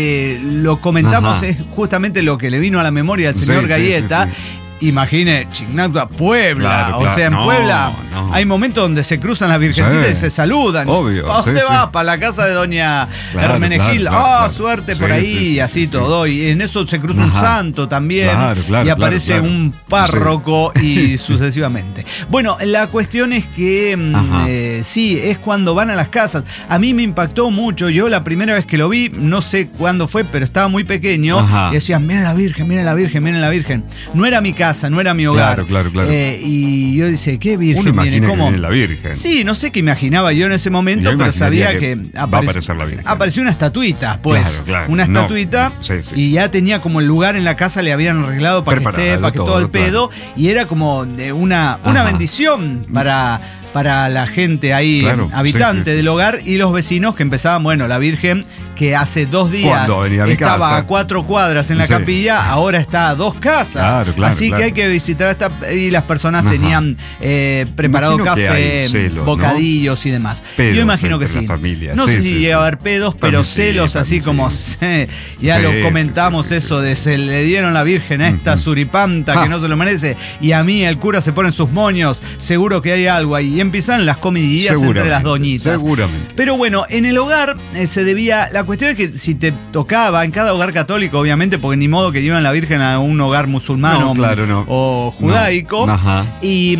Speaker 1: lo comentamos,
Speaker 2: Ajá.
Speaker 1: es justamente lo que le vino a la memoria al
Speaker 2: Sí,
Speaker 1: señor
Speaker 2: sí,
Speaker 1: Galleta.
Speaker 2: sí,
Speaker 1: Imagine, Chignautla, Puebla.
Speaker 2: Claro,
Speaker 1: O sea, en
Speaker 2: no,
Speaker 1: Puebla
Speaker 2: no.
Speaker 1: hay momentos donde se cruzan las virgencitas
Speaker 2: Sí.
Speaker 1: y se saludan.
Speaker 2: Obvio,
Speaker 1: ¿Para dónde
Speaker 2: sí,
Speaker 1: va?
Speaker 2: sí.
Speaker 1: Para la casa de doña
Speaker 2: Claro,
Speaker 1: Hermenegilda.
Speaker 2: claro, claro.
Speaker 1: Suerte
Speaker 2: Sí,
Speaker 1: por ahí,
Speaker 2: sí, sí,
Speaker 1: y así
Speaker 2: sí,
Speaker 1: todo. Y en eso se cruza un
Speaker 2: Ajá.
Speaker 1: santo también.
Speaker 2: Claro,
Speaker 1: y aparece
Speaker 2: claro.
Speaker 1: un párroco y sucesivamente. Bueno, la cuestión es que
Speaker 2: Ajá.
Speaker 1: sí, es cuando van a las casas. A mí me impactó mucho. Yo la primera vez que lo vi, no sé cuándo fue, pero estaba muy pequeño.
Speaker 2: Ajá.
Speaker 1: Y decían, miren la Virgen, miren la Virgen, miren la Virgen. No era mi casa, no era mi hogar.
Speaker 2: Claro.
Speaker 1: Y yo decía, ¿qué Virgen
Speaker 2: Uno
Speaker 1: viene?
Speaker 2: imagina que
Speaker 1: ¿Cómo?
Speaker 2: viene la Virgen.
Speaker 1: Sí, no sé qué imaginaba yo en ese momento,
Speaker 2: Yo
Speaker 1: pero sabía
Speaker 2: imaginaría
Speaker 1: que
Speaker 2: va a aparecer la Virgen.
Speaker 1: apareció una estatuita, pues.
Speaker 2: Claro.
Speaker 1: Una
Speaker 2: No.
Speaker 1: estatuita.
Speaker 2: Sí.
Speaker 1: Y ya tenía como el lugar en la casa, le habían arreglado para que esté,
Speaker 2: Preparado,
Speaker 1: para que todo el
Speaker 2: todo, claro.
Speaker 1: pedo. Y era como de una
Speaker 2: Ajá.
Speaker 1: bendición para la gente ahí,
Speaker 2: Claro,
Speaker 1: habitante
Speaker 2: sí.
Speaker 1: del hogar, y los vecinos que empezaban, bueno, la Virgen, que hace 2 días
Speaker 2: Cuando venía a mi
Speaker 1: estaba
Speaker 2: casa.
Speaker 1: a 4 cuadras en la
Speaker 2: Sí.
Speaker 1: capilla, ahora está a 2 casas.
Speaker 2: Claro,
Speaker 1: Así
Speaker 2: claro.
Speaker 1: que hay que visitar y las personas
Speaker 2: Ajá.
Speaker 1: tenían preparado
Speaker 2: Imagino que
Speaker 1: café,
Speaker 2: hay celos,
Speaker 1: bocadillos y demás.
Speaker 2: Pedos
Speaker 1: Yo imagino que
Speaker 2: entre
Speaker 1: sí.
Speaker 2: la familia.
Speaker 1: No
Speaker 2: Sí,
Speaker 1: sé
Speaker 2: sí,
Speaker 1: si
Speaker 2: sí.
Speaker 1: llega a haber pedos, pero
Speaker 2: También sí,
Speaker 1: celos así
Speaker 2: también
Speaker 1: como
Speaker 2: sí.
Speaker 1: ya
Speaker 2: Sí,
Speaker 1: lo
Speaker 2: sí,
Speaker 1: comentamos
Speaker 2: sí,
Speaker 1: eso
Speaker 2: sí.
Speaker 1: de se le dieron la Virgen a esta suripanta que
Speaker 2: Ah.
Speaker 1: no se lo merece, y a mí el cura se pone sus moños, seguro que hay algo ahí. Y empiezan las comidillas entre las doñitas.
Speaker 2: Seguramente.
Speaker 1: Pero bueno, en el hogar se debía. La cuestión es que si te tocaba en cada hogar católico, obviamente, porque ni modo que llevan la Virgen a un hogar musulmano
Speaker 2: No, claro, no.
Speaker 1: o judaico.
Speaker 2: No. Ajá.
Speaker 1: Y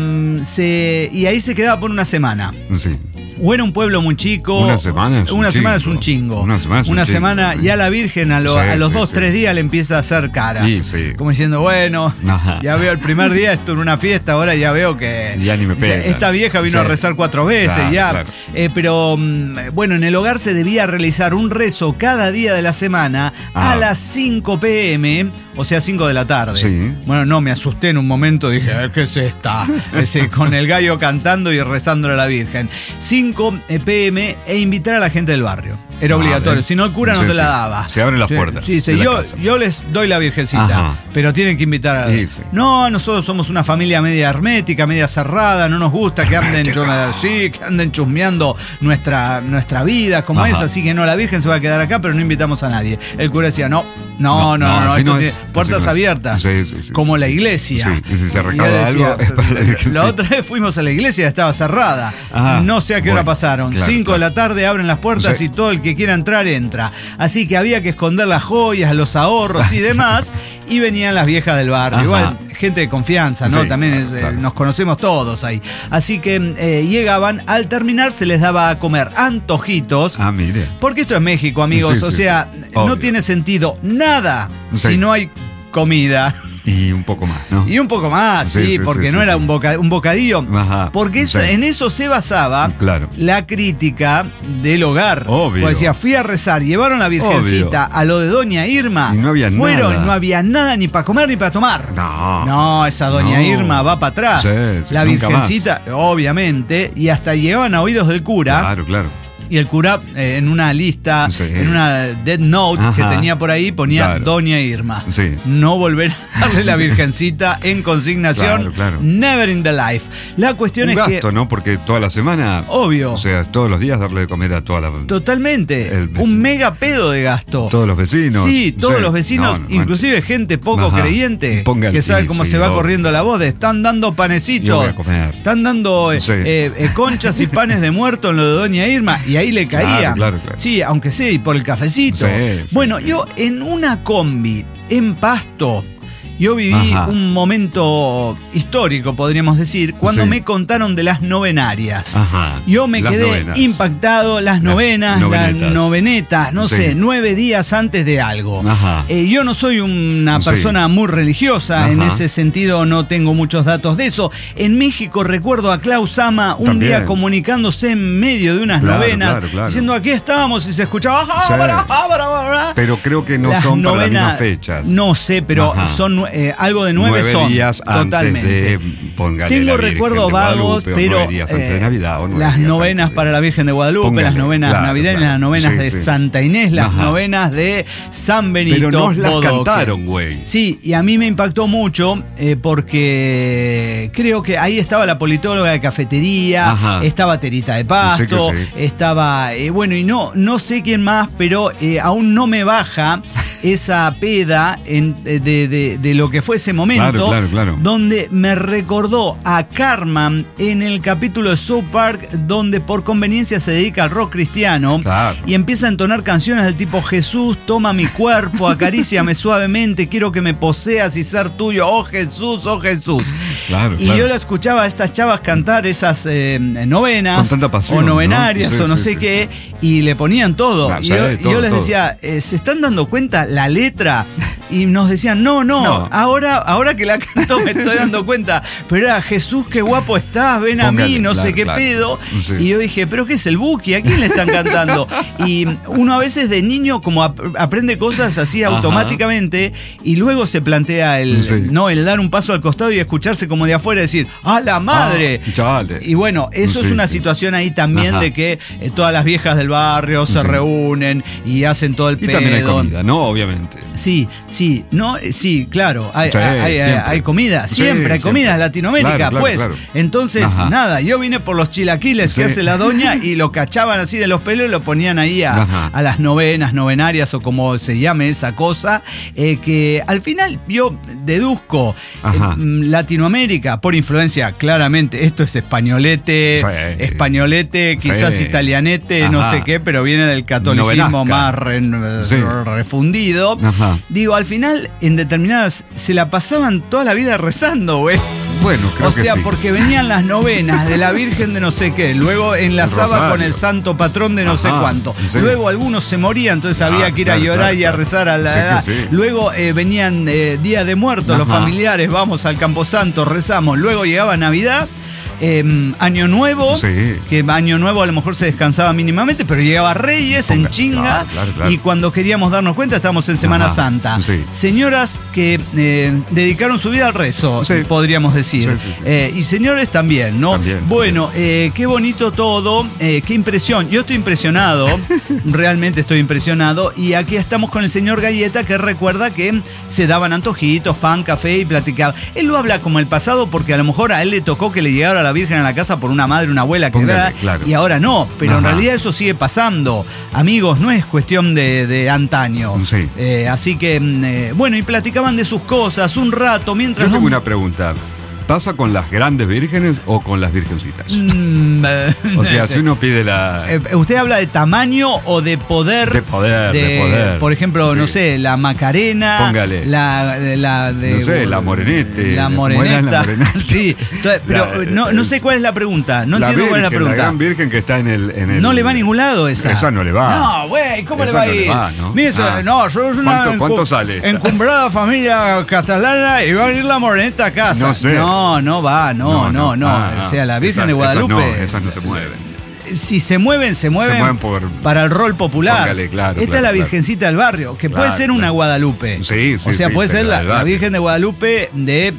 Speaker 1: ahí se quedaba por una semana.
Speaker 2: Sí.
Speaker 1: O era un pueblo muy chico.
Speaker 2: Una semana es un
Speaker 1: Una semana es
Speaker 2: chingo.
Speaker 1: un chingo.
Speaker 2: Una semana es un
Speaker 1: Una
Speaker 2: chingo.
Speaker 1: semana, ya la Virgen a los
Speaker 2: Sí,
Speaker 1: 2-3
Speaker 2: sí.
Speaker 1: días le empieza a hacer caras.
Speaker 2: Sí, sí.
Speaker 1: Como diciendo, bueno,
Speaker 2: Ajá.
Speaker 1: ya veo el primer día esto en una fiesta, ahora ya veo que.
Speaker 2: Ya ni me pegan.
Speaker 1: Esta vieja vino
Speaker 2: Sí.
Speaker 1: a rezar 4 veces,
Speaker 2: Claro,
Speaker 1: ya.
Speaker 2: claro.
Speaker 1: Pero bueno, en el hogar se debía realizar un un rezo cada día de la semana a las 5 p.m., o sea, 5 de la tarde.
Speaker 2: Sí.
Speaker 1: Bueno, no, me asusté en un momento, dije, ¿qué es esta? Con el gallo cantando y rezándole a la Virgen. 5 p.m. e invitar a la gente del barrio. Era obligatorio, si no el cura no te la daba.
Speaker 2: Se abren las puertas.
Speaker 1: Sí, yo les doy la virgencita, pero tienen que invitar a... No, nosotros somos una familia media hermética, media cerrada, no nos gusta que anden, que anden chusmeando nuestra vida como es, así que no, la Virgen se va a quedar acá, pero no invitamos a nadie. El cura decía, no, esto tiene puertas abiertas, como la iglesia.
Speaker 2: Sí, y si se recauda algo es para la Virgencita.
Speaker 1: La otra vez fuimos a la iglesia, estaba cerrada. No sé a qué hora pasaron. 5 de la tarde abren las puertas y todo el que quiera entrar, entra. Así que había que esconder las joyas, los ahorros y demás, y venían las viejas del barrio. Igual, gente de confianza, ¿no? También nos conocemos todos ahí. Así que llegaban, al terminar se les daba a comer antojitos.
Speaker 2: Mire.
Speaker 1: Porque esto es México, amigos. No tiene sentido nada si no hay comida.
Speaker 2: Y un poco más, ¿no?
Speaker 1: Y un poco más, porque no era un bocadillo. Porque en eso se basaba la crítica del hogar.
Speaker 2: Obvio.
Speaker 1: Pues decía, fui a rezar, llevaron la Virgencita a lo de Doña Irma.
Speaker 2: Y no había nada.
Speaker 1: No había nada ni para comer ni para tomar. No, esa Doña Irma va para atrás. La Virgencita, obviamente, y hasta llegaban a oídos del cura. Claro. Y el cura, en una lista, en una dead note que tenía por ahí, ponía Doña Irma. No volver a darle la Virgencita en consignación. Never in the life. La cuestión es
Speaker 2: gasto, ¿no? Porque toda la semana.
Speaker 1: Obvio.
Speaker 2: O sea, todos los días darle de comer a toda la.
Speaker 1: Totalmente. Un mega pedo de gasto.
Speaker 2: Todos los vecinos.
Speaker 1: Sí, todos los vecinos, inclusive gente poco creyente, que sabe cómo se va corriendo la voz de están dando panecitos.
Speaker 2: Yo voy a comer.
Speaker 1: Están dando conchas y panes de muerto en lo de Doña Irma. Y ahí le caía. Claro. Sí, aunque sea, y por el cafecito. Bueno, yo en una combi, en Pasto, yo viví un momento histórico, podríamos decir, cuando me contaron de las novenarias. Yo me quedé impactado, las novenas, las novenetas, no sé, 9 días antes de algo. Yo no soy una persona muy religiosa, en ese sentido no tengo muchos datos de eso. En México recuerdo a Klaus Sama un día comunicándose en medio de unas novenas, diciendo aquí estábamos y se escuchaba.
Speaker 2: Pero creo que no las son novenas, para las mismas fechas.
Speaker 1: No sé, pero son algo de 9 son.
Speaker 2: Días totalmente.
Speaker 1: Tengo recuerdos vagos, pero
Speaker 2: 9 días antes de Navidad, o 9
Speaker 1: las novenas para la Virgen de Guadalupe, las novenas navideñas, las novenas de Santa Inés, las novenas de San Benito.
Speaker 2: Pero nos las cantaron, güey.
Speaker 1: Sí, y a mí me impactó mucho porque creo que ahí estaba la politóloga de cafetería, estaba Terita de Pasto, estaba, bueno, y no sé quién más, pero aún no me baja esa peda de lo que fue ese momento, donde me recordó a Cartman en el capítulo de South Park, donde por conveniencia se dedica al rock cristiano y empieza a entonar canciones del tipo Jesús, toma mi cuerpo, acaríciame suavemente, quiero que me poseas y ser tuyo, oh Jesús, oh Jesús. Yo la escuchaba a estas chavas cantar esas novenas con tanta pasión, o novenarias, ¿no? O no sé qué, y le ponían todo. Y yo les decía, ¿se están dando cuenta la letra? Y nos decían, no, ahora que la canto me estoy dando cuenta, pero era Jesús, qué guapo estás, ven a mí, no sé qué pedo. Y yo dije, ¿pero qué es el Buki? ¿A quién le están cantando? Y uno a veces de niño como aprende cosas así automáticamente y luego se plantea el dar un paso al costado y escucharse como de afuera y decir, ¡ah, la madre! Y bueno, eso es una situación ahí también de que todas las viejas del barrio se reúnen y hacen todo el pedo.
Speaker 2: Y también hay comida, ¿no? Obviamente.
Speaker 1: Sí, claro, hay comida, siempre hay comida en Latinoamérica, Entonces, nada, yo vine por los chilaquiles que hace la doña y lo cachaban así de los pelos y lo ponían ahí a las novenarias o como se llame esa cosa, que al final yo deduzco Latinoamérica por influencia, claramente, esto es españolete, quizás italianete, no sé qué, pero viene del catolicismo más refundido. Digo, al final, en determinadas, se la pasaban toda la vida rezando, güey.
Speaker 2: Bueno, creo que sí.
Speaker 1: Porque venían las novenas de la Virgen de no sé qué, luego enlazaba con el santo patrón de no sé cuánto. Luego algunos se morían, entonces había que ir a llorar y a rezar a la edad. Luego venían Día de Muertos, los familiares, vamos al Camposanto, rezamos. Luego llegaba Navidad. Año Nuevo,
Speaker 2: Sí.
Speaker 1: que Año Nuevo a lo mejor se descansaba mínimamente, pero llegaba Reyes en chinga,
Speaker 2: claro.
Speaker 1: y cuando queríamos darnos cuenta estábamos en Semana Santa.
Speaker 2: Sí.
Speaker 1: Señoras que dedicaron su vida al rezo,
Speaker 2: Sí.
Speaker 1: podríamos decir.
Speaker 2: Sí.
Speaker 1: Y señores también, ¿no?
Speaker 2: También.
Speaker 1: Bueno, qué bonito todo, qué impresión. Yo estoy impresionado, realmente estoy impresionado, y aquí estamos con el señor Galleta, que recuerda que se daban antojitos, pan, café y platicaba. Él lo habla como el pasado porque a lo mejor a él le tocó que le llegara a la Virgen a la casa por una madre, una abuela que
Speaker 2: Póngale,
Speaker 1: era,
Speaker 2: claro.
Speaker 1: y ahora no, pero en
Speaker 2: Ajá.
Speaker 1: realidad eso sigue pasando. Amigos, no es cuestión de antaño.
Speaker 2: Sí.
Speaker 1: Así que, bueno, y platicaban de sus cosas un rato mientras...
Speaker 2: Yo tengo una pregunta. ¿Pasa con las grandes vírgenes o con las virgencitas? O sea, si uno pide la...
Speaker 1: ¿Usted habla de tamaño o de poder?
Speaker 2: De poder.
Speaker 1: Por ejemplo,
Speaker 2: Sí.
Speaker 1: no sé, la Macarena.
Speaker 2: Póngale.
Speaker 1: La
Speaker 2: No sé, la Morenete.
Speaker 1: La
Speaker 2: ¿Cómo era
Speaker 1: Moreneta.
Speaker 2: la Moreneta?
Speaker 1: Sí, pero no sé cuál es la pregunta. No
Speaker 2: la
Speaker 1: entiendo cuál es la
Speaker 2: virgen,
Speaker 1: pregunta.
Speaker 2: La gran virgen que está en el...
Speaker 1: No le va a ningún lado esa.
Speaker 2: Esa no le va.
Speaker 1: No, güey, ¿cómo
Speaker 2: Esa
Speaker 1: le va a
Speaker 2: no le
Speaker 1: ir?
Speaker 2: va, ¿no?
Speaker 1: Mire, eso,
Speaker 2: Ah.
Speaker 1: no, yo es una
Speaker 2: ¿Cuánto sale esta?
Speaker 1: encumbrada familia catalana y va a venir la Moreneta a casa.
Speaker 2: No sé.
Speaker 1: No va, no. O sea, la Virgen de Guadalupe.
Speaker 2: Esas no se mueven.
Speaker 1: Si se mueven para el rol popular.
Speaker 2: Póngale, claro,
Speaker 1: Esta
Speaker 2: claro,
Speaker 1: es la
Speaker 2: claro.
Speaker 1: Virgencita del barrio, que puede
Speaker 2: Claro,
Speaker 1: ser una
Speaker 2: claro.
Speaker 1: Guadalupe.
Speaker 2: Sí,
Speaker 1: o sea, puede ser
Speaker 2: pero del
Speaker 1: la
Speaker 2: barrio.
Speaker 1: Virgen de Guadalupe de,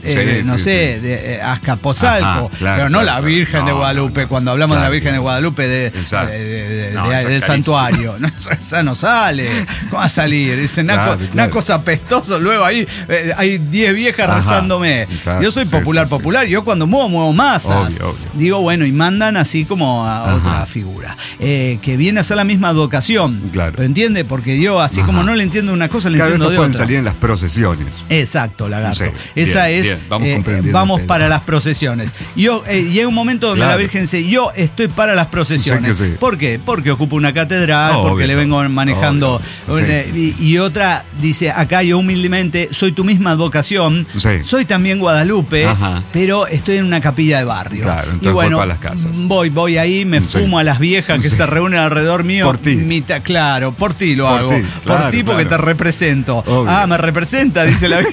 Speaker 1: de Azcapotzalco,
Speaker 2: Ajá, claro,
Speaker 1: pero no
Speaker 2: claro,
Speaker 1: la Virgen
Speaker 2: claro.
Speaker 1: de
Speaker 2: No,
Speaker 1: Guadalupe,
Speaker 2: no,
Speaker 1: cuando hablamos
Speaker 2: claro,
Speaker 1: de la Virgen de Guadalupe
Speaker 2: Exacto. No, esa es
Speaker 1: del
Speaker 2: carísima.
Speaker 1: santuario. No, esa no sale. ¿Cómo va a salir? Dice,
Speaker 2: Claro.
Speaker 1: una cosa apestosa, luego ahí hay 10 viejas
Speaker 2: Ajá,
Speaker 1: rezándome.
Speaker 2: claro,
Speaker 1: Yo soy
Speaker 2: sí,
Speaker 1: popular. Yo cuando muevo masas.
Speaker 2: Obvio.
Speaker 1: Digo, bueno, y mandan así como a
Speaker 2: Ajá.
Speaker 1: otra figura. Que viene a ser la misma advocación.
Speaker 2: Claro.
Speaker 1: ¿Pero entiende? Porque yo, así como no le entiendo una cosa, le
Speaker 2: Claro,
Speaker 1: entiendo
Speaker 2: esos
Speaker 1: de
Speaker 2: pueden
Speaker 1: otra.
Speaker 2: salir en las procesiones.
Speaker 1: Exacto, lagarto.
Speaker 2: Sí,
Speaker 1: Esa
Speaker 2: bien,
Speaker 1: es.
Speaker 2: bien, vamos comprendiendo
Speaker 1: vamos
Speaker 2: el tema.
Speaker 1: para las procesiones. Llega un momento donde
Speaker 2: Claro.
Speaker 1: la Virgen dice: yo estoy para las procesiones.
Speaker 2: Sí que sí.
Speaker 1: ¿Por qué? Porque ocupo una catedral,
Speaker 2: Obvio,
Speaker 1: porque le vengo manejando.
Speaker 2: obvio. Sí,
Speaker 1: Y otra dice: acá yo humildemente soy tu misma advocación.
Speaker 2: Sí.
Speaker 1: Soy también Guadalupe,
Speaker 2: Ajá.
Speaker 1: pero estoy en una capilla de barrio.
Speaker 2: Claro, entonces
Speaker 1: y bueno,
Speaker 2: voy para las casas.
Speaker 1: Voy ahí, me
Speaker 2: Sí.
Speaker 1: fumo a las viejas que
Speaker 2: Sí.
Speaker 1: se reúnen alrededor mío.
Speaker 2: Por ti.
Speaker 1: Claro, por ti lo
Speaker 2: Por
Speaker 1: hago.
Speaker 2: ti,
Speaker 1: Por
Speaker 2: claro,
Speaker 1: ti porque
Speaker 2: claro.
Speaker 1: te represento.
Speaker 2: Obvio.
Speaker 1: Ah, me representa, dice la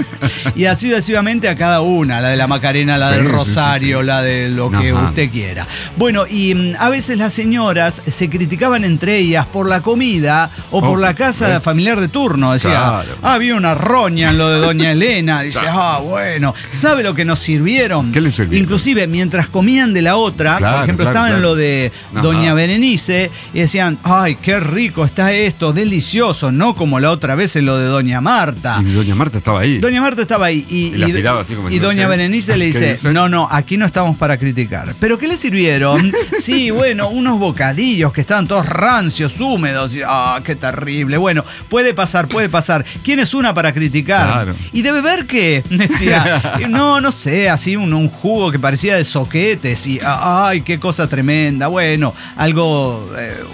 Speaker 1: y así sucesivamente a cada una, la de la Macarena, la
Speaker 2: Sí,
Speaker 1: del
Speaker 2: sí,
Speaker 1: Rosario,
Speaker 2: sí.
Speaker 1: la de lo que
Speaker 2: Ajá.
Speaker 1: usted quiera. Bueno, y a veces las señoras se criticaban entre ellas por la comida o por la casa familiar de turno. Decía,
Speaker 2: Claro.
Speaker 1: había una roña en lo de doña Elena. Dice, bueno, ¿sabe lo que nos sirvieron?
Speaker 2: ¿Qué le sirvieron?
Speaker 1: Inclusive, mientras comían de la otra,
Speaker 2: Claro,
Speaker 1: por ejemplo,
Speaker 2: claro,
Speaker 1: estaban en
Speaker 2: claro.
Speaker 1: lo de
Speaker 2: Ajá.
Speaker 1: doña Berenice y decían, ay, qué rico está esto, delicioso, no como la otra vez en lo de doña Marta.
Speaker 2: Y doña Marta estaba ahí.
Speaker 1: Doña Marta estaba ahí y
Speaker 2: la miraba así como
Speaker 1: y
Speaker 2: diciendo,
Speaker 1: doña
Speaker 2: ¿qué?
Speaker 1: Berenice le
Speaker 2: ¿Qué
Speaker 1: dice,
Speaker 2: dice?
Speaker 1: no, aquí no estamos para criticar. ¿Pero qué le sirvieron? Sí, bueno, unos bocadillos que estaban todos rancios, húmedos. Y, qué terrible. Bueno, puede pasar. ¿Quién es una para criticar?
Speaker 2: Claro.
Speaker 1: Y debe ver que, decía, no sé, así un jugo que parecía de soquetes y, ay, qué cosa tremenda. Bueno, algo,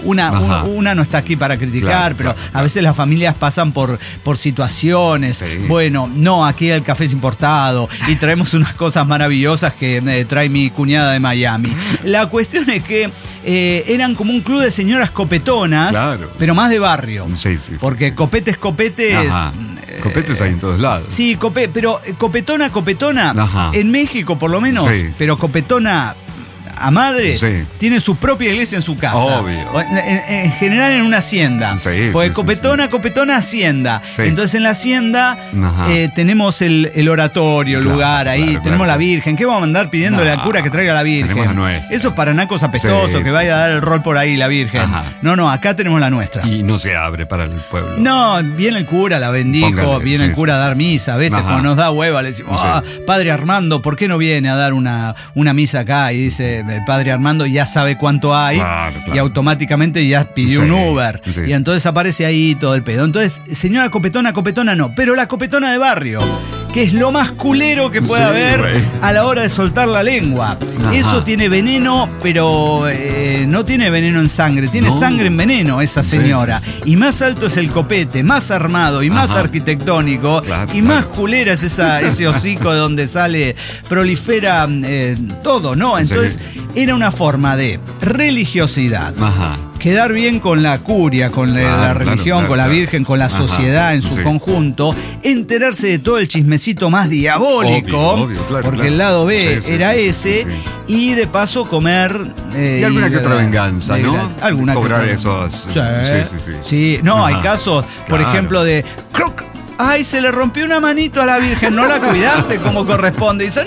Speaker 1: una no está aquí para criticar,
Speaker 2: Claro,
Speaker 1: pero
Speaker 2: claro,
Speaker 1: a veces las familias pasan por situaciones.
Speaker 2: Sí.
Speaker 1: Bueno, no, aquí el café es importado y traemos unas cosas maravillosas que trae mi cuñada de Miami. La cuestión es que eran como un club de señoras copetonas,
Speaker 2: Claro.
Speaker 1: pero más de barrio.
Speaker 2: Sí.
Speaker 1: Porque copete es
Speaker 2: Ajá. Copetes hay en todos lados.
Speaker 1: Sí, pero copetona,
Speaker 2: Ajá.
Speaker 1: en México por lo menos,
Speaker 2: Sí.
Speaker 1: pero copetona a madres,
Speaker 2: Sí.
Speaker 1: tiene su propia iglesia en su casa.
Speaker 2: Obvio.
Speaker 1: O en general en una hacienda.
Speaker 2: Sí,
Speaker 1: Porque
Speaker 2: sí,
Speaker 1: copetona, hacienda.
Speaker 2: Sí.
Speaker 1: Entonces en la hacienda
Speaker 2: Ajá.
Speaker 1: tenemos el oratorio, el
Speaker 2: Claro,
Speaker 1: lugar ahí,
Speaker 2: claro,
Speaker 1: tenemos
Speaker 2: claro.
Speaker 1: la Virgen. ¿Qué vamos a andar pidiéndole al cura que traiga la Virgen?
Speaker 2: Tenemos la nuestra.
Speaker 1: Eso para nacos apestosos,
Speaker 2: Sí,
Speaker 1: que
Speaker 2: sí,
Speaker 1: vaya a
Speaker 2: sí.
Speaker 1: dar el rol por ahí la Virgen.
Speaker 2: Ajá.
Speaker 1: No, acá tenemos la nuestra.
Speaker 2: Y no se abre para el pueblo.
Speaker 1: No, viene el cura, la bendijo,
Speaker 2: Póngale,
Speaker 1: viene el
Speaker 2: sí,
Speaker 1: cura a dar misa. A veces
Speaker 2: Ajá.
Speaker 1: cuando nos da hueva le decimos,
Speaker 2: Sí.
Speaker 1: Padre Armando, ¿por qué no viene a dar una misa acá? Y dice, el Padre Armando ya sabe cuánto hay
Speaker 2: Claro.
Speaker 1: y automáticamente ya pidió
Speaker 2: Sí,
Speaker 1: un Uber.
Speaker 2: sí.
Speaker 1: Y entonces aparece ahí todo el pedo. Entonces, señora copetona no, pero la copetona de barrio, que es lo más culero que puede
Speaker 2: Sí,
Speaker 1: haber
Speaker 2: güey.
Speaker 1: a la hora de soltar la lengua.
Speaker 2: Ajá.
Speaker 1: Eso tiene veneno, pero no tiene veneno en sangre, tiene
Speaker 2: No.
Speaker 1: sangre en veneno esa
Speaker 2: Sí,
Speaker 1: señora.
Speaker 2: sí,
Speaker 1: Y más alto es el copete, más armado y más
Speaker 2: Ajá.
Speaker 1: arquitectónico,
Speaker 2: Claro,
Speaker 1: y
Speaker 2: claro.
Speaker 1: más culera es ese hocico de donde sale, prolifera todo, ¿no? Entonces era una forma de religiosidad,
Speaker 2: Ajá.
Speaker 1: quedar bien con la curia, con la religión, con la Virgen, con la sociedad en su conjunto, enterarse de todo el chismecito más diabólico,
Speaker 2: obvio, claro,
Speaker 1: porque el lado B era ese,
Speaker 2: sí.
Speaker 1: Y de paso comer...
Speaker 2: y alguna que otra venganza, ¿no?
Speaker 1: Alguna
Speaker 2: cobrar
Speaker 1: que otra.
Speaker 2: esos...
Speaker 1: Sí, no, hay casos, por ejemplo, de... ¡Ay, se le rompió una manito a la Virgen! ¿No la cuidaste como corresponde? Y dice,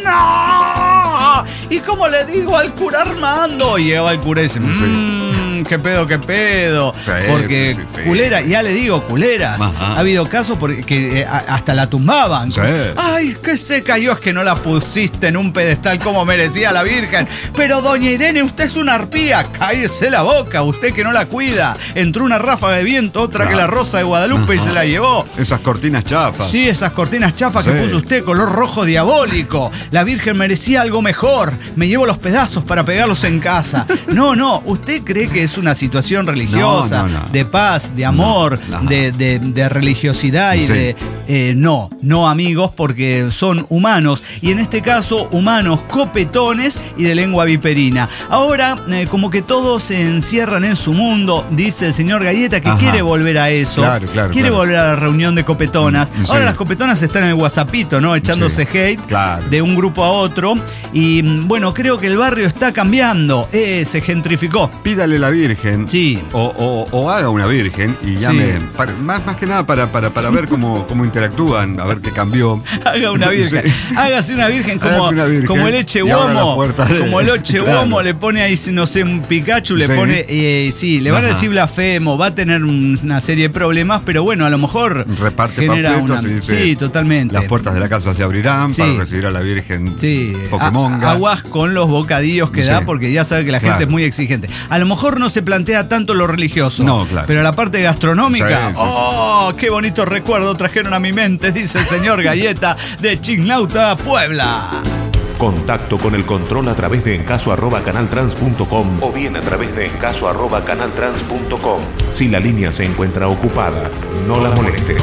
Speaker 1: ¡no! ¿Y cómo le digo al cura Armando? Y llegaba el cura y dice, qué pedo.
Speaker 2: Sí,
Speaker 1: porque culera, ya le digo, culeras. Ha habido casos que hasta la tumbaban.
Speaker 2: Sí.
Speaker 1: Ay, que se cayó, es que no la pusiste en un pedestal como merecía la Virgen. Pero doña Irene, usted es una arpía. Cállese la boca, usted que no la cuida. Entró una ráfaga de viento, otra que la Rosa de Guadalupe y se la llevó.
Speaker 2: Esas cortinas chafas.
Speaker 1: Sí, esas cortinas chafas que puso usted, color rojo diabólico. La Virgen merecía algo mejor. Me llevo los pedazos para pegarlos en casa. No, ¿usted cree que es una situación religiosa, de paz, de amor, de religiosidad y de... no amigos, porque son humanos, y en este caso humanos copetones y de lengua viperina. Ahora, como que todos se encierran en su mundo, dice el señor Galleta, que quiere volver a eso, quiere volver a la reunión de copetonas. Ahora las copetonas están en el WhatsAppito, ¿no? Echándose hate de un grupo a otro, y bueno, creo que el barrio está cambiando, se gentrificó.
Speaker 2: Pídale la Virgen,
Speaker 1: sí,
Speaker 2: o haga una Virgen y llame, más que nada para ver cómo interactúan, a ver qué cambió.
Speaker 1: Haga una Virgen, hágase una Virgen como el Eche Womo, como el Eche Womo, le pone ahí, no sé, un Pikachu, le pone, le van a decir blasfemo, va a tener una serie de problemas, pero bueno, a lo mejor
Speaker 2: reparte panfletos y dice,
Speaker 1: sí, totalmente.
Speaker 2: Las puertas de la casa se abrirán para recibir a la Virgen Pokémonga.
Speaker 1: Aguas con los bocadillos que da, porque ya sabe que la gente es muy exigente. A lo mejor no se plantea tanto lo religioso, pero la parte gastronómica, qué bonito recuerdo trajeron a mi mente, dice el señor Galleta de Chignautá, Puebla.
Speaker 4: Contacto con el control a través de encaso@canaltrans.com o bien a través de encaso@canaltrans.com. Si la línea se encuentra ocupada, no la moleste.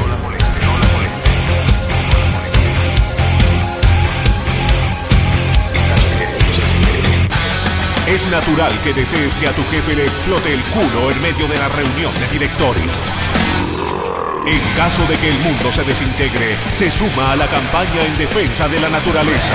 Speaker 4: Es natural que desees que a tu jefe le explote el culo en medio de la reunión de directorio. En caso de que el mundo se desintegre, se suma a la campaña en defensa de la naturaleza.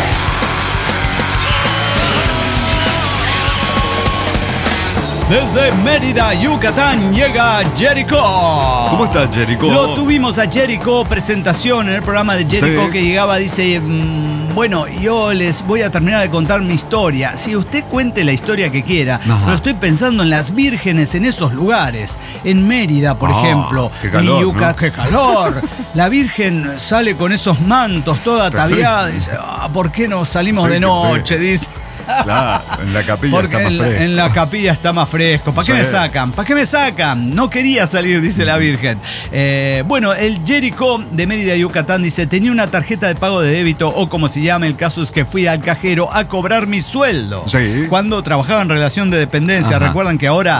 Speaker 1: Desde Mérida, Yucatán, llega Jericho.
Speaker 2: ¿Cómo estás, Jericho?
Speaker 1: Lo tuvimos a Jericho, presentación en el programa de Jericho, que llegaba, dice... Bueno, yo les voy a terminar de contar mi historia. Si usted cuente la historia que quiera, pero estoy pensando en las vírgenes en esos lugares. En Mérida, por ejemplo.
Speaker 2: Qué calor,
Speaker 1: ¿no? ¡Qué calor! La Virgen sale con esos mantos toda ataviada. Dice, ¿por qué no salimos de noche? Dice.
Speaker 2: Claro, en la capilla
Speaker 1: porque
Speaker 2: está más fresco.
Speaker 1: En la capilla está más fresco. ¿Para qué me sacan? ¿Para qué me sacan? No quería salir, dice la Virgen. Bueno, el Jericho de Mérida, Yucatán, dice, tenía una tarjeta de pago de débito, o como se llama, el caso es que fui al cajero a cobrar mi sueldo. Cuando trabajaba en relación de dependencia. Recuerdan que ahora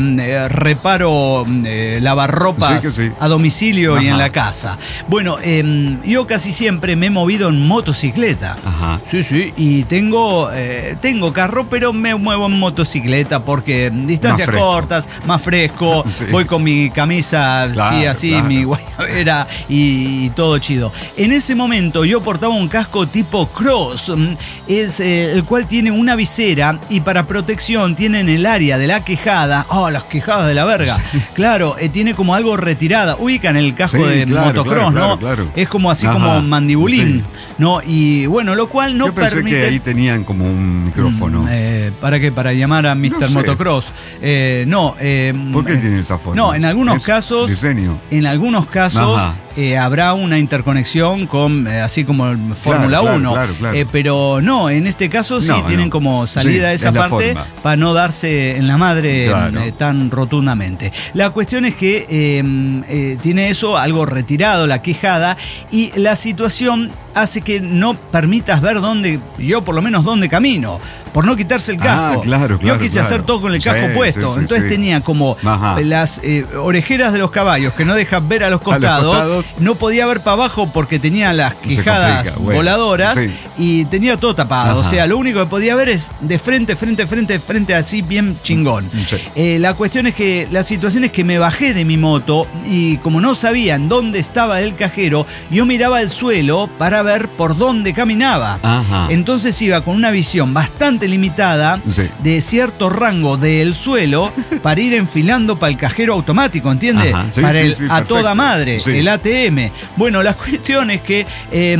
Speaker 1: reparo lavarropas a domicilio y en la casa. Bueno, yo casi siempre me he movido en motocicleta. Sí, y tengo carro, pero me muevo en motocicleta porque distancias cortas, más fresco, voy con mi camisa mi guayabera y todo chido. En ese momento yo portaba un casco tipo cross, el cual tiene una visera y para protección tiene en el área de la quejada, las quejadas de la verga, claro, tiene como algo retirada, ubican el casco de motocross, ¿no? Es como así como mandibulín, ¿no? Y bueno, lo cual no permite...
Speaker 2: Yo pensé que ahí tenían como un micrófono.
Speaker 1: ¿Para qué? ¿Para llamar a Mr. Motocross? No.
Speaker 2: ¿Por qué tiene esa forma?
Speaker 1: No, en algunos casos...
Speaker 2: Diseño.
Speaker 1: En algunos casos habrá una interconexión con, así como el Fórmula 1. Pero no, en este caso tienen como salida esa parte para no darse en la madre tan rotundamente. La cuestión es que tiene eso, algo retirado, la quejada, y la situación hace que no permitas ver dónde, yo por lo menos dónde camino, por no quitarse el casco. Yo quise hacer todo con el casco puesto. Entonces tenía como las orejeras de los caballos que no dejan ver a los costados. No podía ver para abajo porque tenía las quijadas voladoras y tenía todo tapado. O sea, lo único que podía ver es de frente, así bien chingón. La cuestión es que la situación es que me bajé de mi moto y como no sabía en dónde estaba el cajero, yo miraba el suelo para ver por dónde caminaba. Entonces iba con una visión bastante limitada de cierto rango del suelo para ir enfilando para el cajero automático, ¿entiendes? Para el a toda madre, el ATM. Bueno, la cuestión es que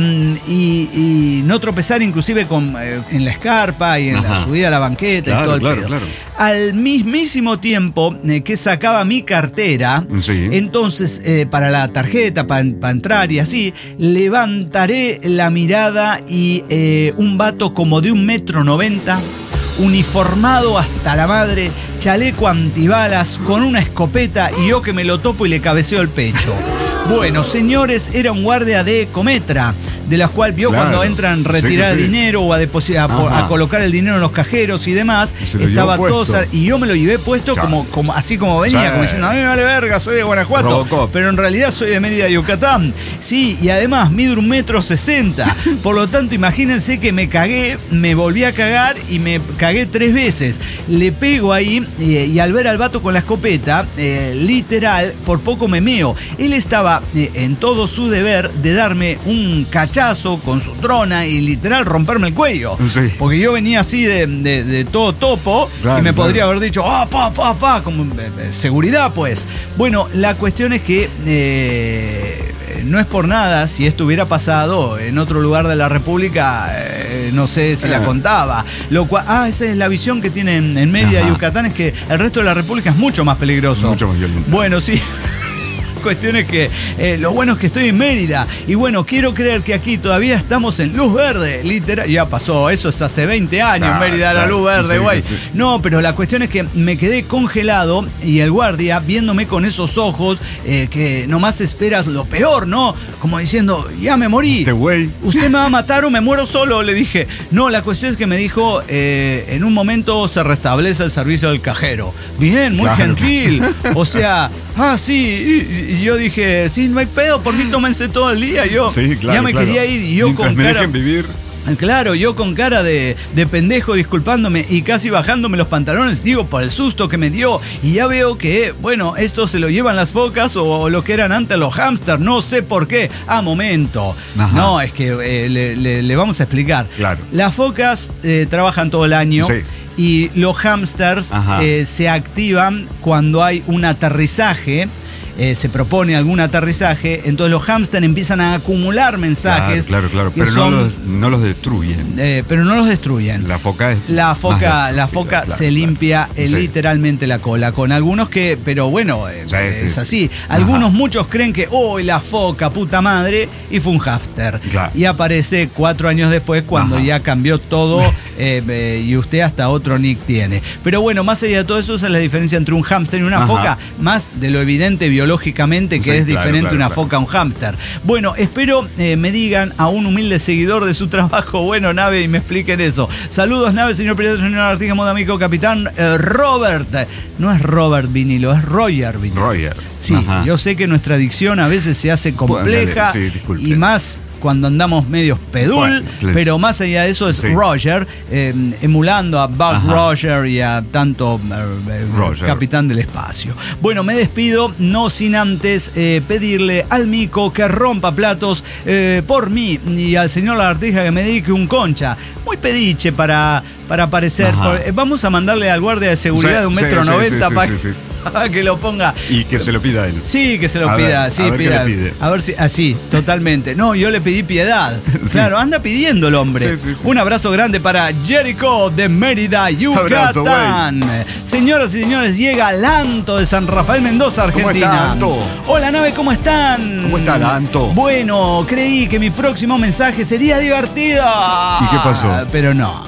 Speaker 1: y no tropezar inclusive en la escarpa y en la subida a la banqueta y todo el pedo. Al mismísimo tiempo que sacaba mi cartera, entonces para la tarjeta, para entrar y así, levantaré la mirada y un vato como de 1,90 m, uniformado hasta la madre, chaleco antibalas, con una escopeta y yo que me lo topo y le cabeceo el pecho. Bueno, señores, era un guardia de Ecometra, de las cuales vio cuando entran a retirar dinero o a depositar, a colocar el dinero en los cajeros y demás. Estaba todo y yo me lo llevé puesto como así como venía, como diciendo, a mí me vale verga, soy de Guanajuato, Robocop. Pero en realidad soy de Mérida, Yucatán. Sí, y además mido 1,60 m. Por lo tanto, imagínense que me cagué, me volví a cagar y me cagué 3 veces. Le pego ahí y al ver al vato con la escopeta, literal, por poco me meo. Él estaba en todo su deber de darme un cachazo con su trona y literal romperme el cuello. Porque yo venía así de todo topo y me podría haber dicho, como seguridad, pues. Bueno, la cuestión es que no es por nada, si esto hubiera pasado en otro lugar de la República, no sé si la contaba. Lo cual, esa es la visión que tienen en Mérida, Yucatán, es que el resto de la República es mucho más peligroso.
Speaker 2: Mucho más violento.
Speaker 1: Bueno, sí. Cuestión es que lo bueno es que estoy en Mérida y bueno, quiero creer que aquí todavía estamos en luz verde, literal. Ya pasó, eso es hace 20 años, Mérida era luz verde, güey. No, pero la cuestión es que me quedé congelado y el guardia viéndome con esos ojos que nomás esperas lo peor, ¿no? Como diciendo, ya me morí. ¿Usted me va a matar o me muero solo? Le dije. No, la cuestión es que me dijo, en un momento se restablece el servicio del cajero. Bien, muy gentil. O sea, sí. Y yo dije, sí, no hay pedo, por mí tómense todo el día. Yo ya me quería ir y yo
Speaker 2: mientras
Speaker 1: con
Speaker 2: me
Speaker 1: cara...
Speaker 2: dejen vivir.
Speaker 1: Claro, yo con cara de pendejo disculpándome y casi bajándome los pantalones, digo, por el susto que me dio. Y ya veo que, bueno, esto se lo llevan las focas o lo que eran antes los hámsters, no sé por qué. Momento. No, es que le vamos a explicar. Las focas trabajan todo el año. Y los hámsters se activan cuando hay un aterrizaje. Se propone algún aterrizaje, entonces los hámsters empiezan a acumular mensajes.
Speaker 2: Claro. Pero no los destruyen.
Speaker 1: Pero no los destruyen.
Speaker 2: La foca
Speaker 1: se limpia literalmente la cola. Con algunos que, pero bueno, es así. Algunos, muchos creen que, la foca, puta madre, y fue un hámster. Y aparece 4 años después cuando ya cambió todo y usted hasta otro nick tiene. Pero bueno, más allá de todo eso, esa es la diferencia entre un hámster y una foca, más de lo evidente biológicamente que es diferente una foca a un hámster. Bueno, espero me digan a un humilde seguidor de su trabajo, bueno, Nave, y me expliquen eso. Saludos, Nave, señor piloto, señor Artigas, modo amigo, capitán Robert. No es Robert Vinilo, es Roger Vinilo. Sí, yo sé que nuestra dicción a veces se hace compleja y más cuando andamos medios pedul, pero más allá de eso es Roger, emulando a Buck Roger y a tanto Capitán del Espacio. Bueno, me despido, no sin antes pedirle al Mico que rompa platos por mí y al señor Lagartija que me dedique un concha. Muy pediche para aparecer. Vamos a mandarle al guardia de seguridad de 1,90 m para que lo ponga.
Speaker 2: Y que se lo pida a él.
Speaker 1: Sí, que se lo pida. A ver si así, totalmente. No, yo le pedí piedad. Claro, anda pidiendo el hombre. Un abrazo grande para Jericho de Mérida, Yucatán. Señoras y señores, llega Lanto de San Rafael, Mendoza, Argentina.
Speaker 2: ¿Cómo está, Lanto?
Speaker 1: Hola, Nave, ¿cómo están?
Speaker 2: ¿Cómo está, Lanto?
Speaker 1: Bueno, creí que mi próximo mensaje sería divertido.
Speaker 2: ¿Y qué pasó?
Speaker 1: Pero no.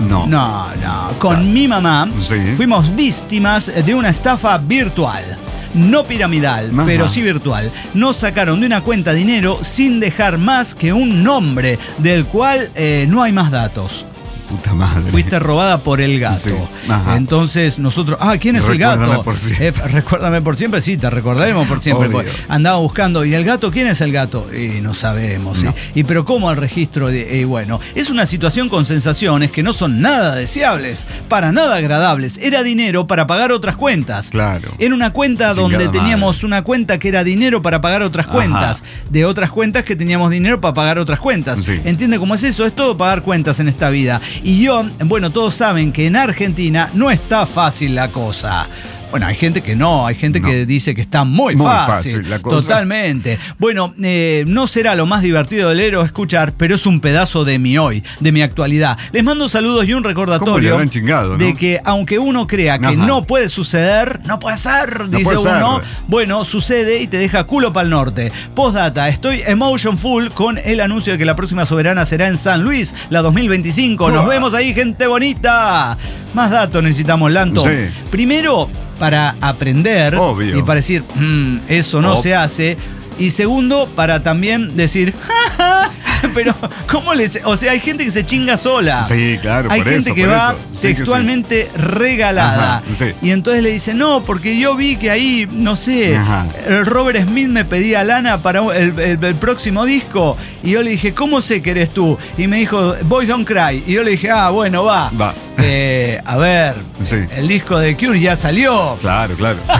Speaker 1: Con mi mamá fuimos víctimas de una estafa virtual. No piramidal, pero sí virtual. Nos sacaron de una cuenta dinero sin dejar más que un nombre, del cual no hay más datos.
Speaker 2: puta madre.
Speaker 1: Fuiste robada por el gato.
Speaker 2: Sí.
Speaker 1: Entonces nosotros, ¿quién es el gato? Recuérdame por siempre, sí, te recordaremos por siempre. Andaba buscando, ¿y el gato? ¿Quién es el gato? Y no sabemos. No. ¿Y pero cómo al registro? Bueno, es una situación con sensaciones que no son nada deseables, para nada agradables. Era dinero para pagar otras cuentas.
Speaker 2: Claro.
Speaker 1: Era una cuenta donde teníamos una cuenta que era dinero para pagar otras cuentas, de otras cuentas que teníamos dinero para pagar otras cuentas.
Speaker 2: Sí.
Speaker 1: ¿Entiende cómo es eso? Es todo pagar cuentas en esta vida. Y bueno, todos saben que en Argentina no está fácil la cosa. Bueno, hay gente que no, hay gente que dice que está muy fácil
Speaker 2: la cosa.
Speaker 1: Totalmente. Bueno, no será lo más divertido de leer o escuchar, pero es un pedazo de mi hoy, de mi actualidad. Les mando saludos y un recordatorio de que aunque uno crea que no puede suceder, no puede ser, dice uno, bueno, sucede y te deja culo para el norte. Postdata, estoy emotion full con el anuncio de que la próxima Soberana será en San Luis, la 2025. Nos vemos ahí, gente bonita. Más datos necesitamos, Lanto.
Speaker 2: Sí.
Speaker 1: Primero, para aprender y para decir, eso no se hace. Y segundo, para también decir, pero ¿cómo les...? O sea, hay gente que se chinga sola.
Speaker 2: Sí, claro,
Speaker 1: hay gente que va textualmente regalada. Y entonces le dice, no, porque yo vi que ahí, no sé, el Robert Smith me pedía lana para el próximo disco. Y yo le dije, ¿cómo sé que eres tú? Y me dijo, Boys Don't Cry. Y yo le dije, bueno, va. A ver, el disco de Cure ya salió.
Speaker 2: Claro.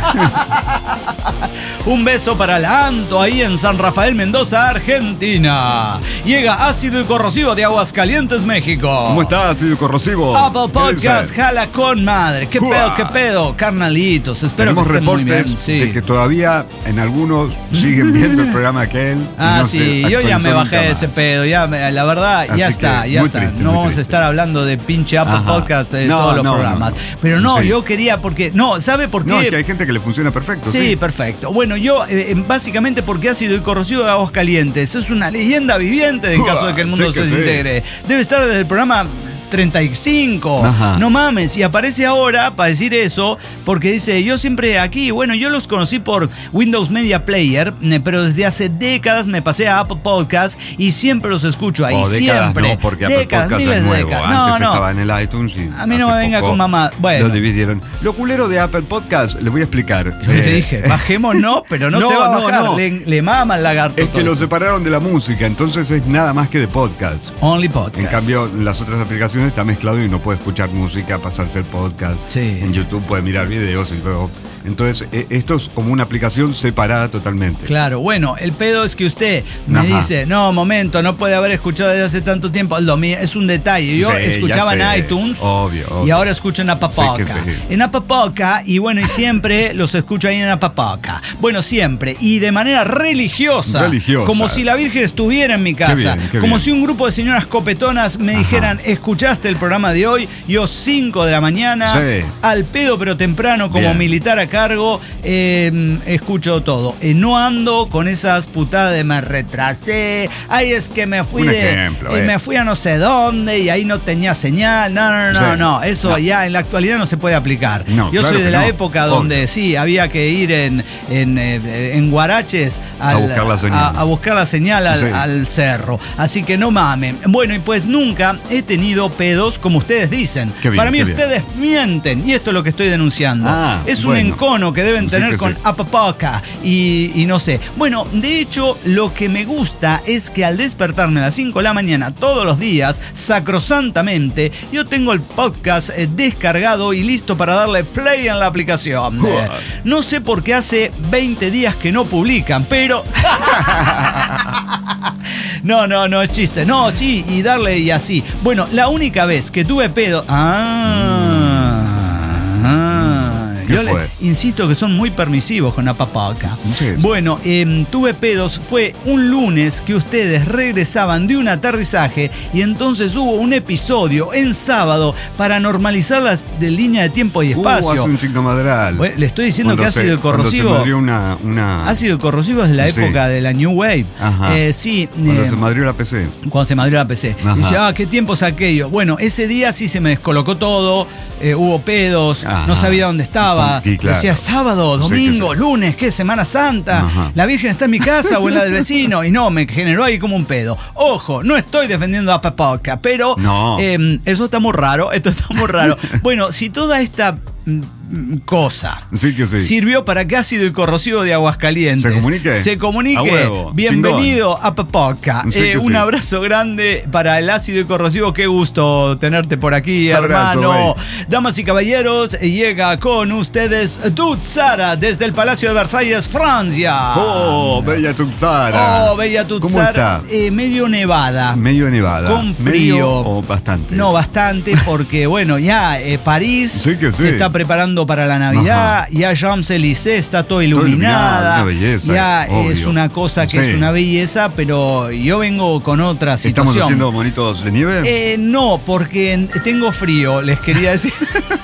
Speaker 1: Un beso para la Anto ahí en San Rafael, Mendoza, Argentina. Llega Ácido y Corrosivo de Aguascalientes, México.
Speaker 2: ¿Cómo está Ácido y Corrosivo?
Speaker 1: Apple Podcast, jala con madre. ¿Qué pedo? Carnalitos, espero que estén muy bien.
Speaker 2: De que todavía en algunos siguen viendo el programa aquel.
Speaker 1: Yo ya me bajé de ese pedo. La verdad, ya está. No vamos a estar hablando de pinche Apple Podcast de todos los programas. Pero yo quería, porque, ¿sabe por qué?
Speaker 2: No, es que hay gente que le funciona perfecto.
Speaker 1: Sí, perfecto. Bueno, yo, básicamente porque Ácido y Corrosivo de Aguascalientes es una leyenda viviente en caso de que el mundo se desintegre. Debe estar desde el programa 35. No mames. Y aparece ahora para decir eso, porque dice, yo siempre aquí, bueno, yo los conocí por Windows Media Player, pero desde hace décadas me pasé a Apple Podcast y siempre los escucho ahí. Siempre.
Speaker 2: No, porque Apple Podcast es nuevo. Antes estaba en el iTunes y
Speaker 1: a mí no me venga con mamá. Bueno.
Speaker 2: Lo dividieron. Lo culero de Apple Podcast, les voy a explicar.
Speaker 1: Le dije, bajemos pero no se va a bajar. Le mama el lagarto.
Speaker 2: Es que lo separaron de la música, entonces es nada más que de podcast.
Speaker 1: Only podcast.
Speaker 2: En cambio, las otras aplicaciones está mezclado y no puede escuchar música, pasarse el podcast. En YouTube puede mirar videos y luego. Entonces, esto es como una aplicación separada totalmente.
Speaker 1: Claro, bueno, el pedo es que usted me dice, no, momento, no puede haber escuchado desde hace tanto tiempo. Es un detalle. Yo escuchaba en iTunes
Speaker 2: obvio.
Speaker 1: Y ahora escucho en Apapoca. En Apapoca, y bueno, y siempre los escucho ahí en Apapoca. Bueno, siempre. Y de manera religiosa. Como si la Virgen estuviera en mi casa.
Speaker 2: Qué
Speaker 1: como
Speaker 2: bien.
Speaker 1: si un grupo de señoras copetonas me dijeran, ¿escuchaste el programa de hoy? Yo 5 de la mañana, al pedo pero temprano, como militar a cargo, escucho todo. No ando con esas putadas de me retrasé, ay, es que me fui me fui a no sé dónde y ahí no tenía señal. No, eso ya en la actualidad no se puede aplicar. Yo soy de la época donde había que ir en guaraches a buscar la señal al cerro. Así que no mamen. Bueno, y pues nunca he tenido pedos como ustedes dicen. Para mí ustedes mienten y esto es lo que estoy denunciando. Es un encono que deben tener con Apapoca y no sé. Bueno, de hecho, lo que me gusta es que al despertarme a las 5 de la mañana todos los días, sacrosantamente, yo tengo el podcast descargado y listo para darle play en la aplicación. No sé por qué hace 20 días que no publican, pero... No, es chiste. No, sí, y darle y así. Bueno, la única vez que tuve pedo... Yo insisto que son muy permisivos con Apapoca. Bueno, tuve pedos, fue un lunes que ustedes regresaban de un aterrizaje y entonces hubo un episodio en sábado para normalizar las de línea de tiempo y espacio.
Speaker 2: Hace un signo madral.
Speaker 1: Bueno, le estoy diciendo que ácido corrosivo. Ácido corrosivo es de la época de la New Wave.
Speaker 2: Cuando se madrió la PC.
Speaker 1: Cuando se madrió la PC. Dice, qué tiempos aquello. Bueno, ese día sí se me descolocó todo, hubo pedos, no sabía dónde estaba. pensaba, decía sábado, domingo, lunes, ¿qué? Semana Santa, la Virgen está en mi casa o en la del vecino, y no, me generó ahí como un pedo. Ojo, no estoy defendiendo a Papoca, pero eso está muy raro, esto está muy raro. Bueno, si toda esta cosa sirvió para que Ácido y Corrosivo de Aguascalientes se comunique, bienvenido a Papoca. Un abrazo grande para el Ácido y Corrosivo, qué gusto tenerte por aquí, hermano. Damas y caballeros, llega con ustedes Tutsara desde el Palacio de Versalles, Francia.
Speaker 2: Bella Tutsara.
Speaker 1: Bella Tutsara. Medio nevada. Con frío.
Speaker 2: ¿Medio o bastante?
Speaker 1: No, bastante, porque bueno, ya París se está preparando para la Navidad, ya Champs-Élysées está todo iluminada,
Speaker 2: una belleza,
Speaker 1: ya es una cosa que es una belleza, pero yo vengo con otra situación.
Speaker 2: ¿Estamos haciendo monitos de nieve?
Speaker 1: No, porque tengo frío, les quería decir.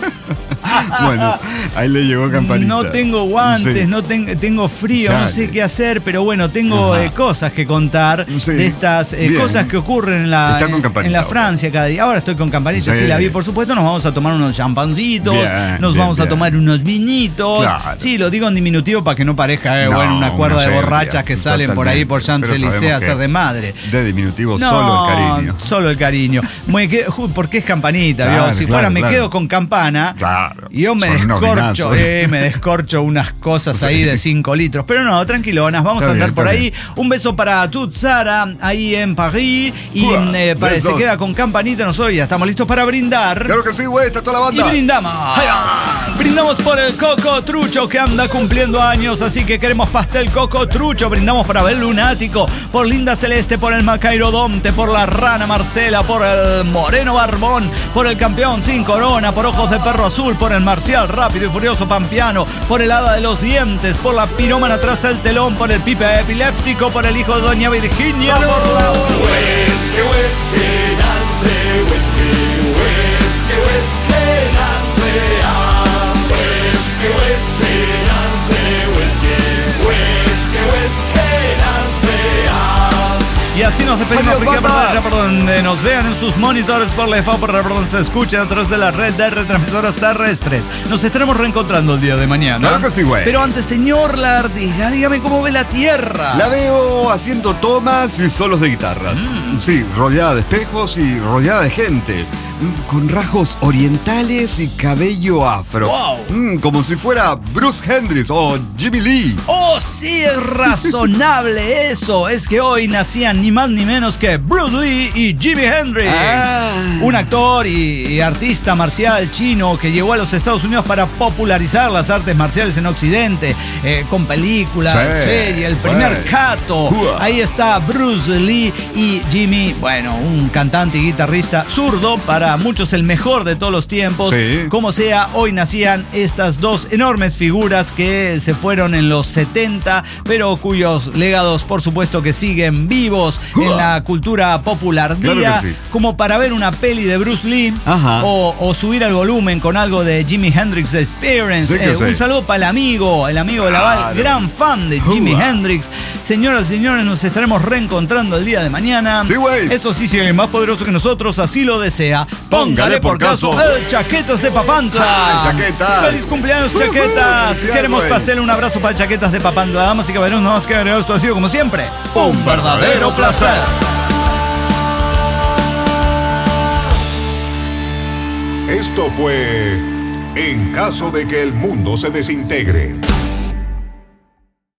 Speaker 2: Bueno, ahí le llegó campanita.
Speaker 1: No tengo guantes, no tengo frío, no sé qué hacer, pero bueno, tengo cosas que contar de estas cosas que ocurren en la Francia cada día. Ahora estoy con campanita, sí la vi, por supuesto. Nos vamos a tomar unos champancitos, nos vamos a tomar unos vinitos. Claro. Sí, lo digo en diminutivo para que no parezca una cuerda de borrachas que salen por ahí por Champs-Élysées a hacer de madre.
Speaker 2: De diminutivo, solo el cariño.
Speaker 1: Solo el cariño. Porque es campanita, si fuera me quedo con campana. Yo me descorcho unas cosas ahí de 5 litros. Pero no, tranquilonas, vamos a andar por ahí. Un beso para Tutsara, ahí en París. Y se queda con campanita. Nosotros ya estamos listos para brindar.
Speaker 2: Claro que sí, güey, está toda la banda.
Speaker 1: Y brindamos. Brindamos por el Coco Trucho, que anda cumpliendo años. Así que queremos pastel Coco Trucho. Brindamos por Abel Lunático, por Linda Celeste, por el Macairodonte, por la Rana Marcela, por el Moreno Barbón, por el Campeón Sin Corona, por Ojos de Perro Azul, por el Marcial Rápido y Furioso Pampiano, por el Hada de los Dientes, por la Pirómana Tras el Telón, por el Pipe Epiléptico, por el hijo de Doña Virginia, por la... Y así nos despedimos por donde nos vean en sus monitores, por la EFA, por donde se escuchen a través de la red de retransmisoras terrestres. Nos estaremos reencontrando el día de mañana.
Speaker 2: Claro que sí, güey.
Speaker 1: Pero antes, señor Lardiga, dígame cómo ve la Tierra.
Speaker 2: La veo haciendo tomas y solos de guitarra. Sí, rodeada de espejos y rodeada de gente. Con rasgos orientales y cabello afro.
Speaker 1: Wow.
Speaker 2: Como si fuera Bruce Hendricks o Jimmy Lee.
Speaker 1: Oh, sí, es razonable eso. Es que hoy nacían ni más ni menos que Bruce Lee y Jimi Hendrix. Un actor y artista marcial chino que llegó a los Estados Unidos para popularizar las artes marciales en Occidente, con películas, serie, el primer Kato. Ahí está Bruce Lee y Jimmy, bueno, un cantante y guitarrista zurdo, para muchos el mejor de todos los tiempos. Como sea, hoy nacían estas dos enormes figuras que se fueron en los 70, pero cuyos legados, por supuesto, que siguen vivos en la cultura popular. Día como para ver una peli de Bruce Lee o subir al volumen con algo de Jimi Hendrix Experience. Un saludo para el amigo de Laval, gran fan de Jimi Hendrix. Señoras y señores, nos estaremos reencontrando el día de mañana. Eso sí, si alguien más poderoso que nosotros así lo desea, póngale por caso el Chaquetas de Papantla.
Speaker 2: Chaquetas.
Speaker 1: ¡Feliz cumpleaños, Chaquetas! Queremos pastel, un abrazo para el Chaquetas de Papantla. Damas y caballeros, no más que agregar, esto ha sido como siempre un verdadero placer.
Speaker 4: Esto fue En caso de que el mundo se desintegre.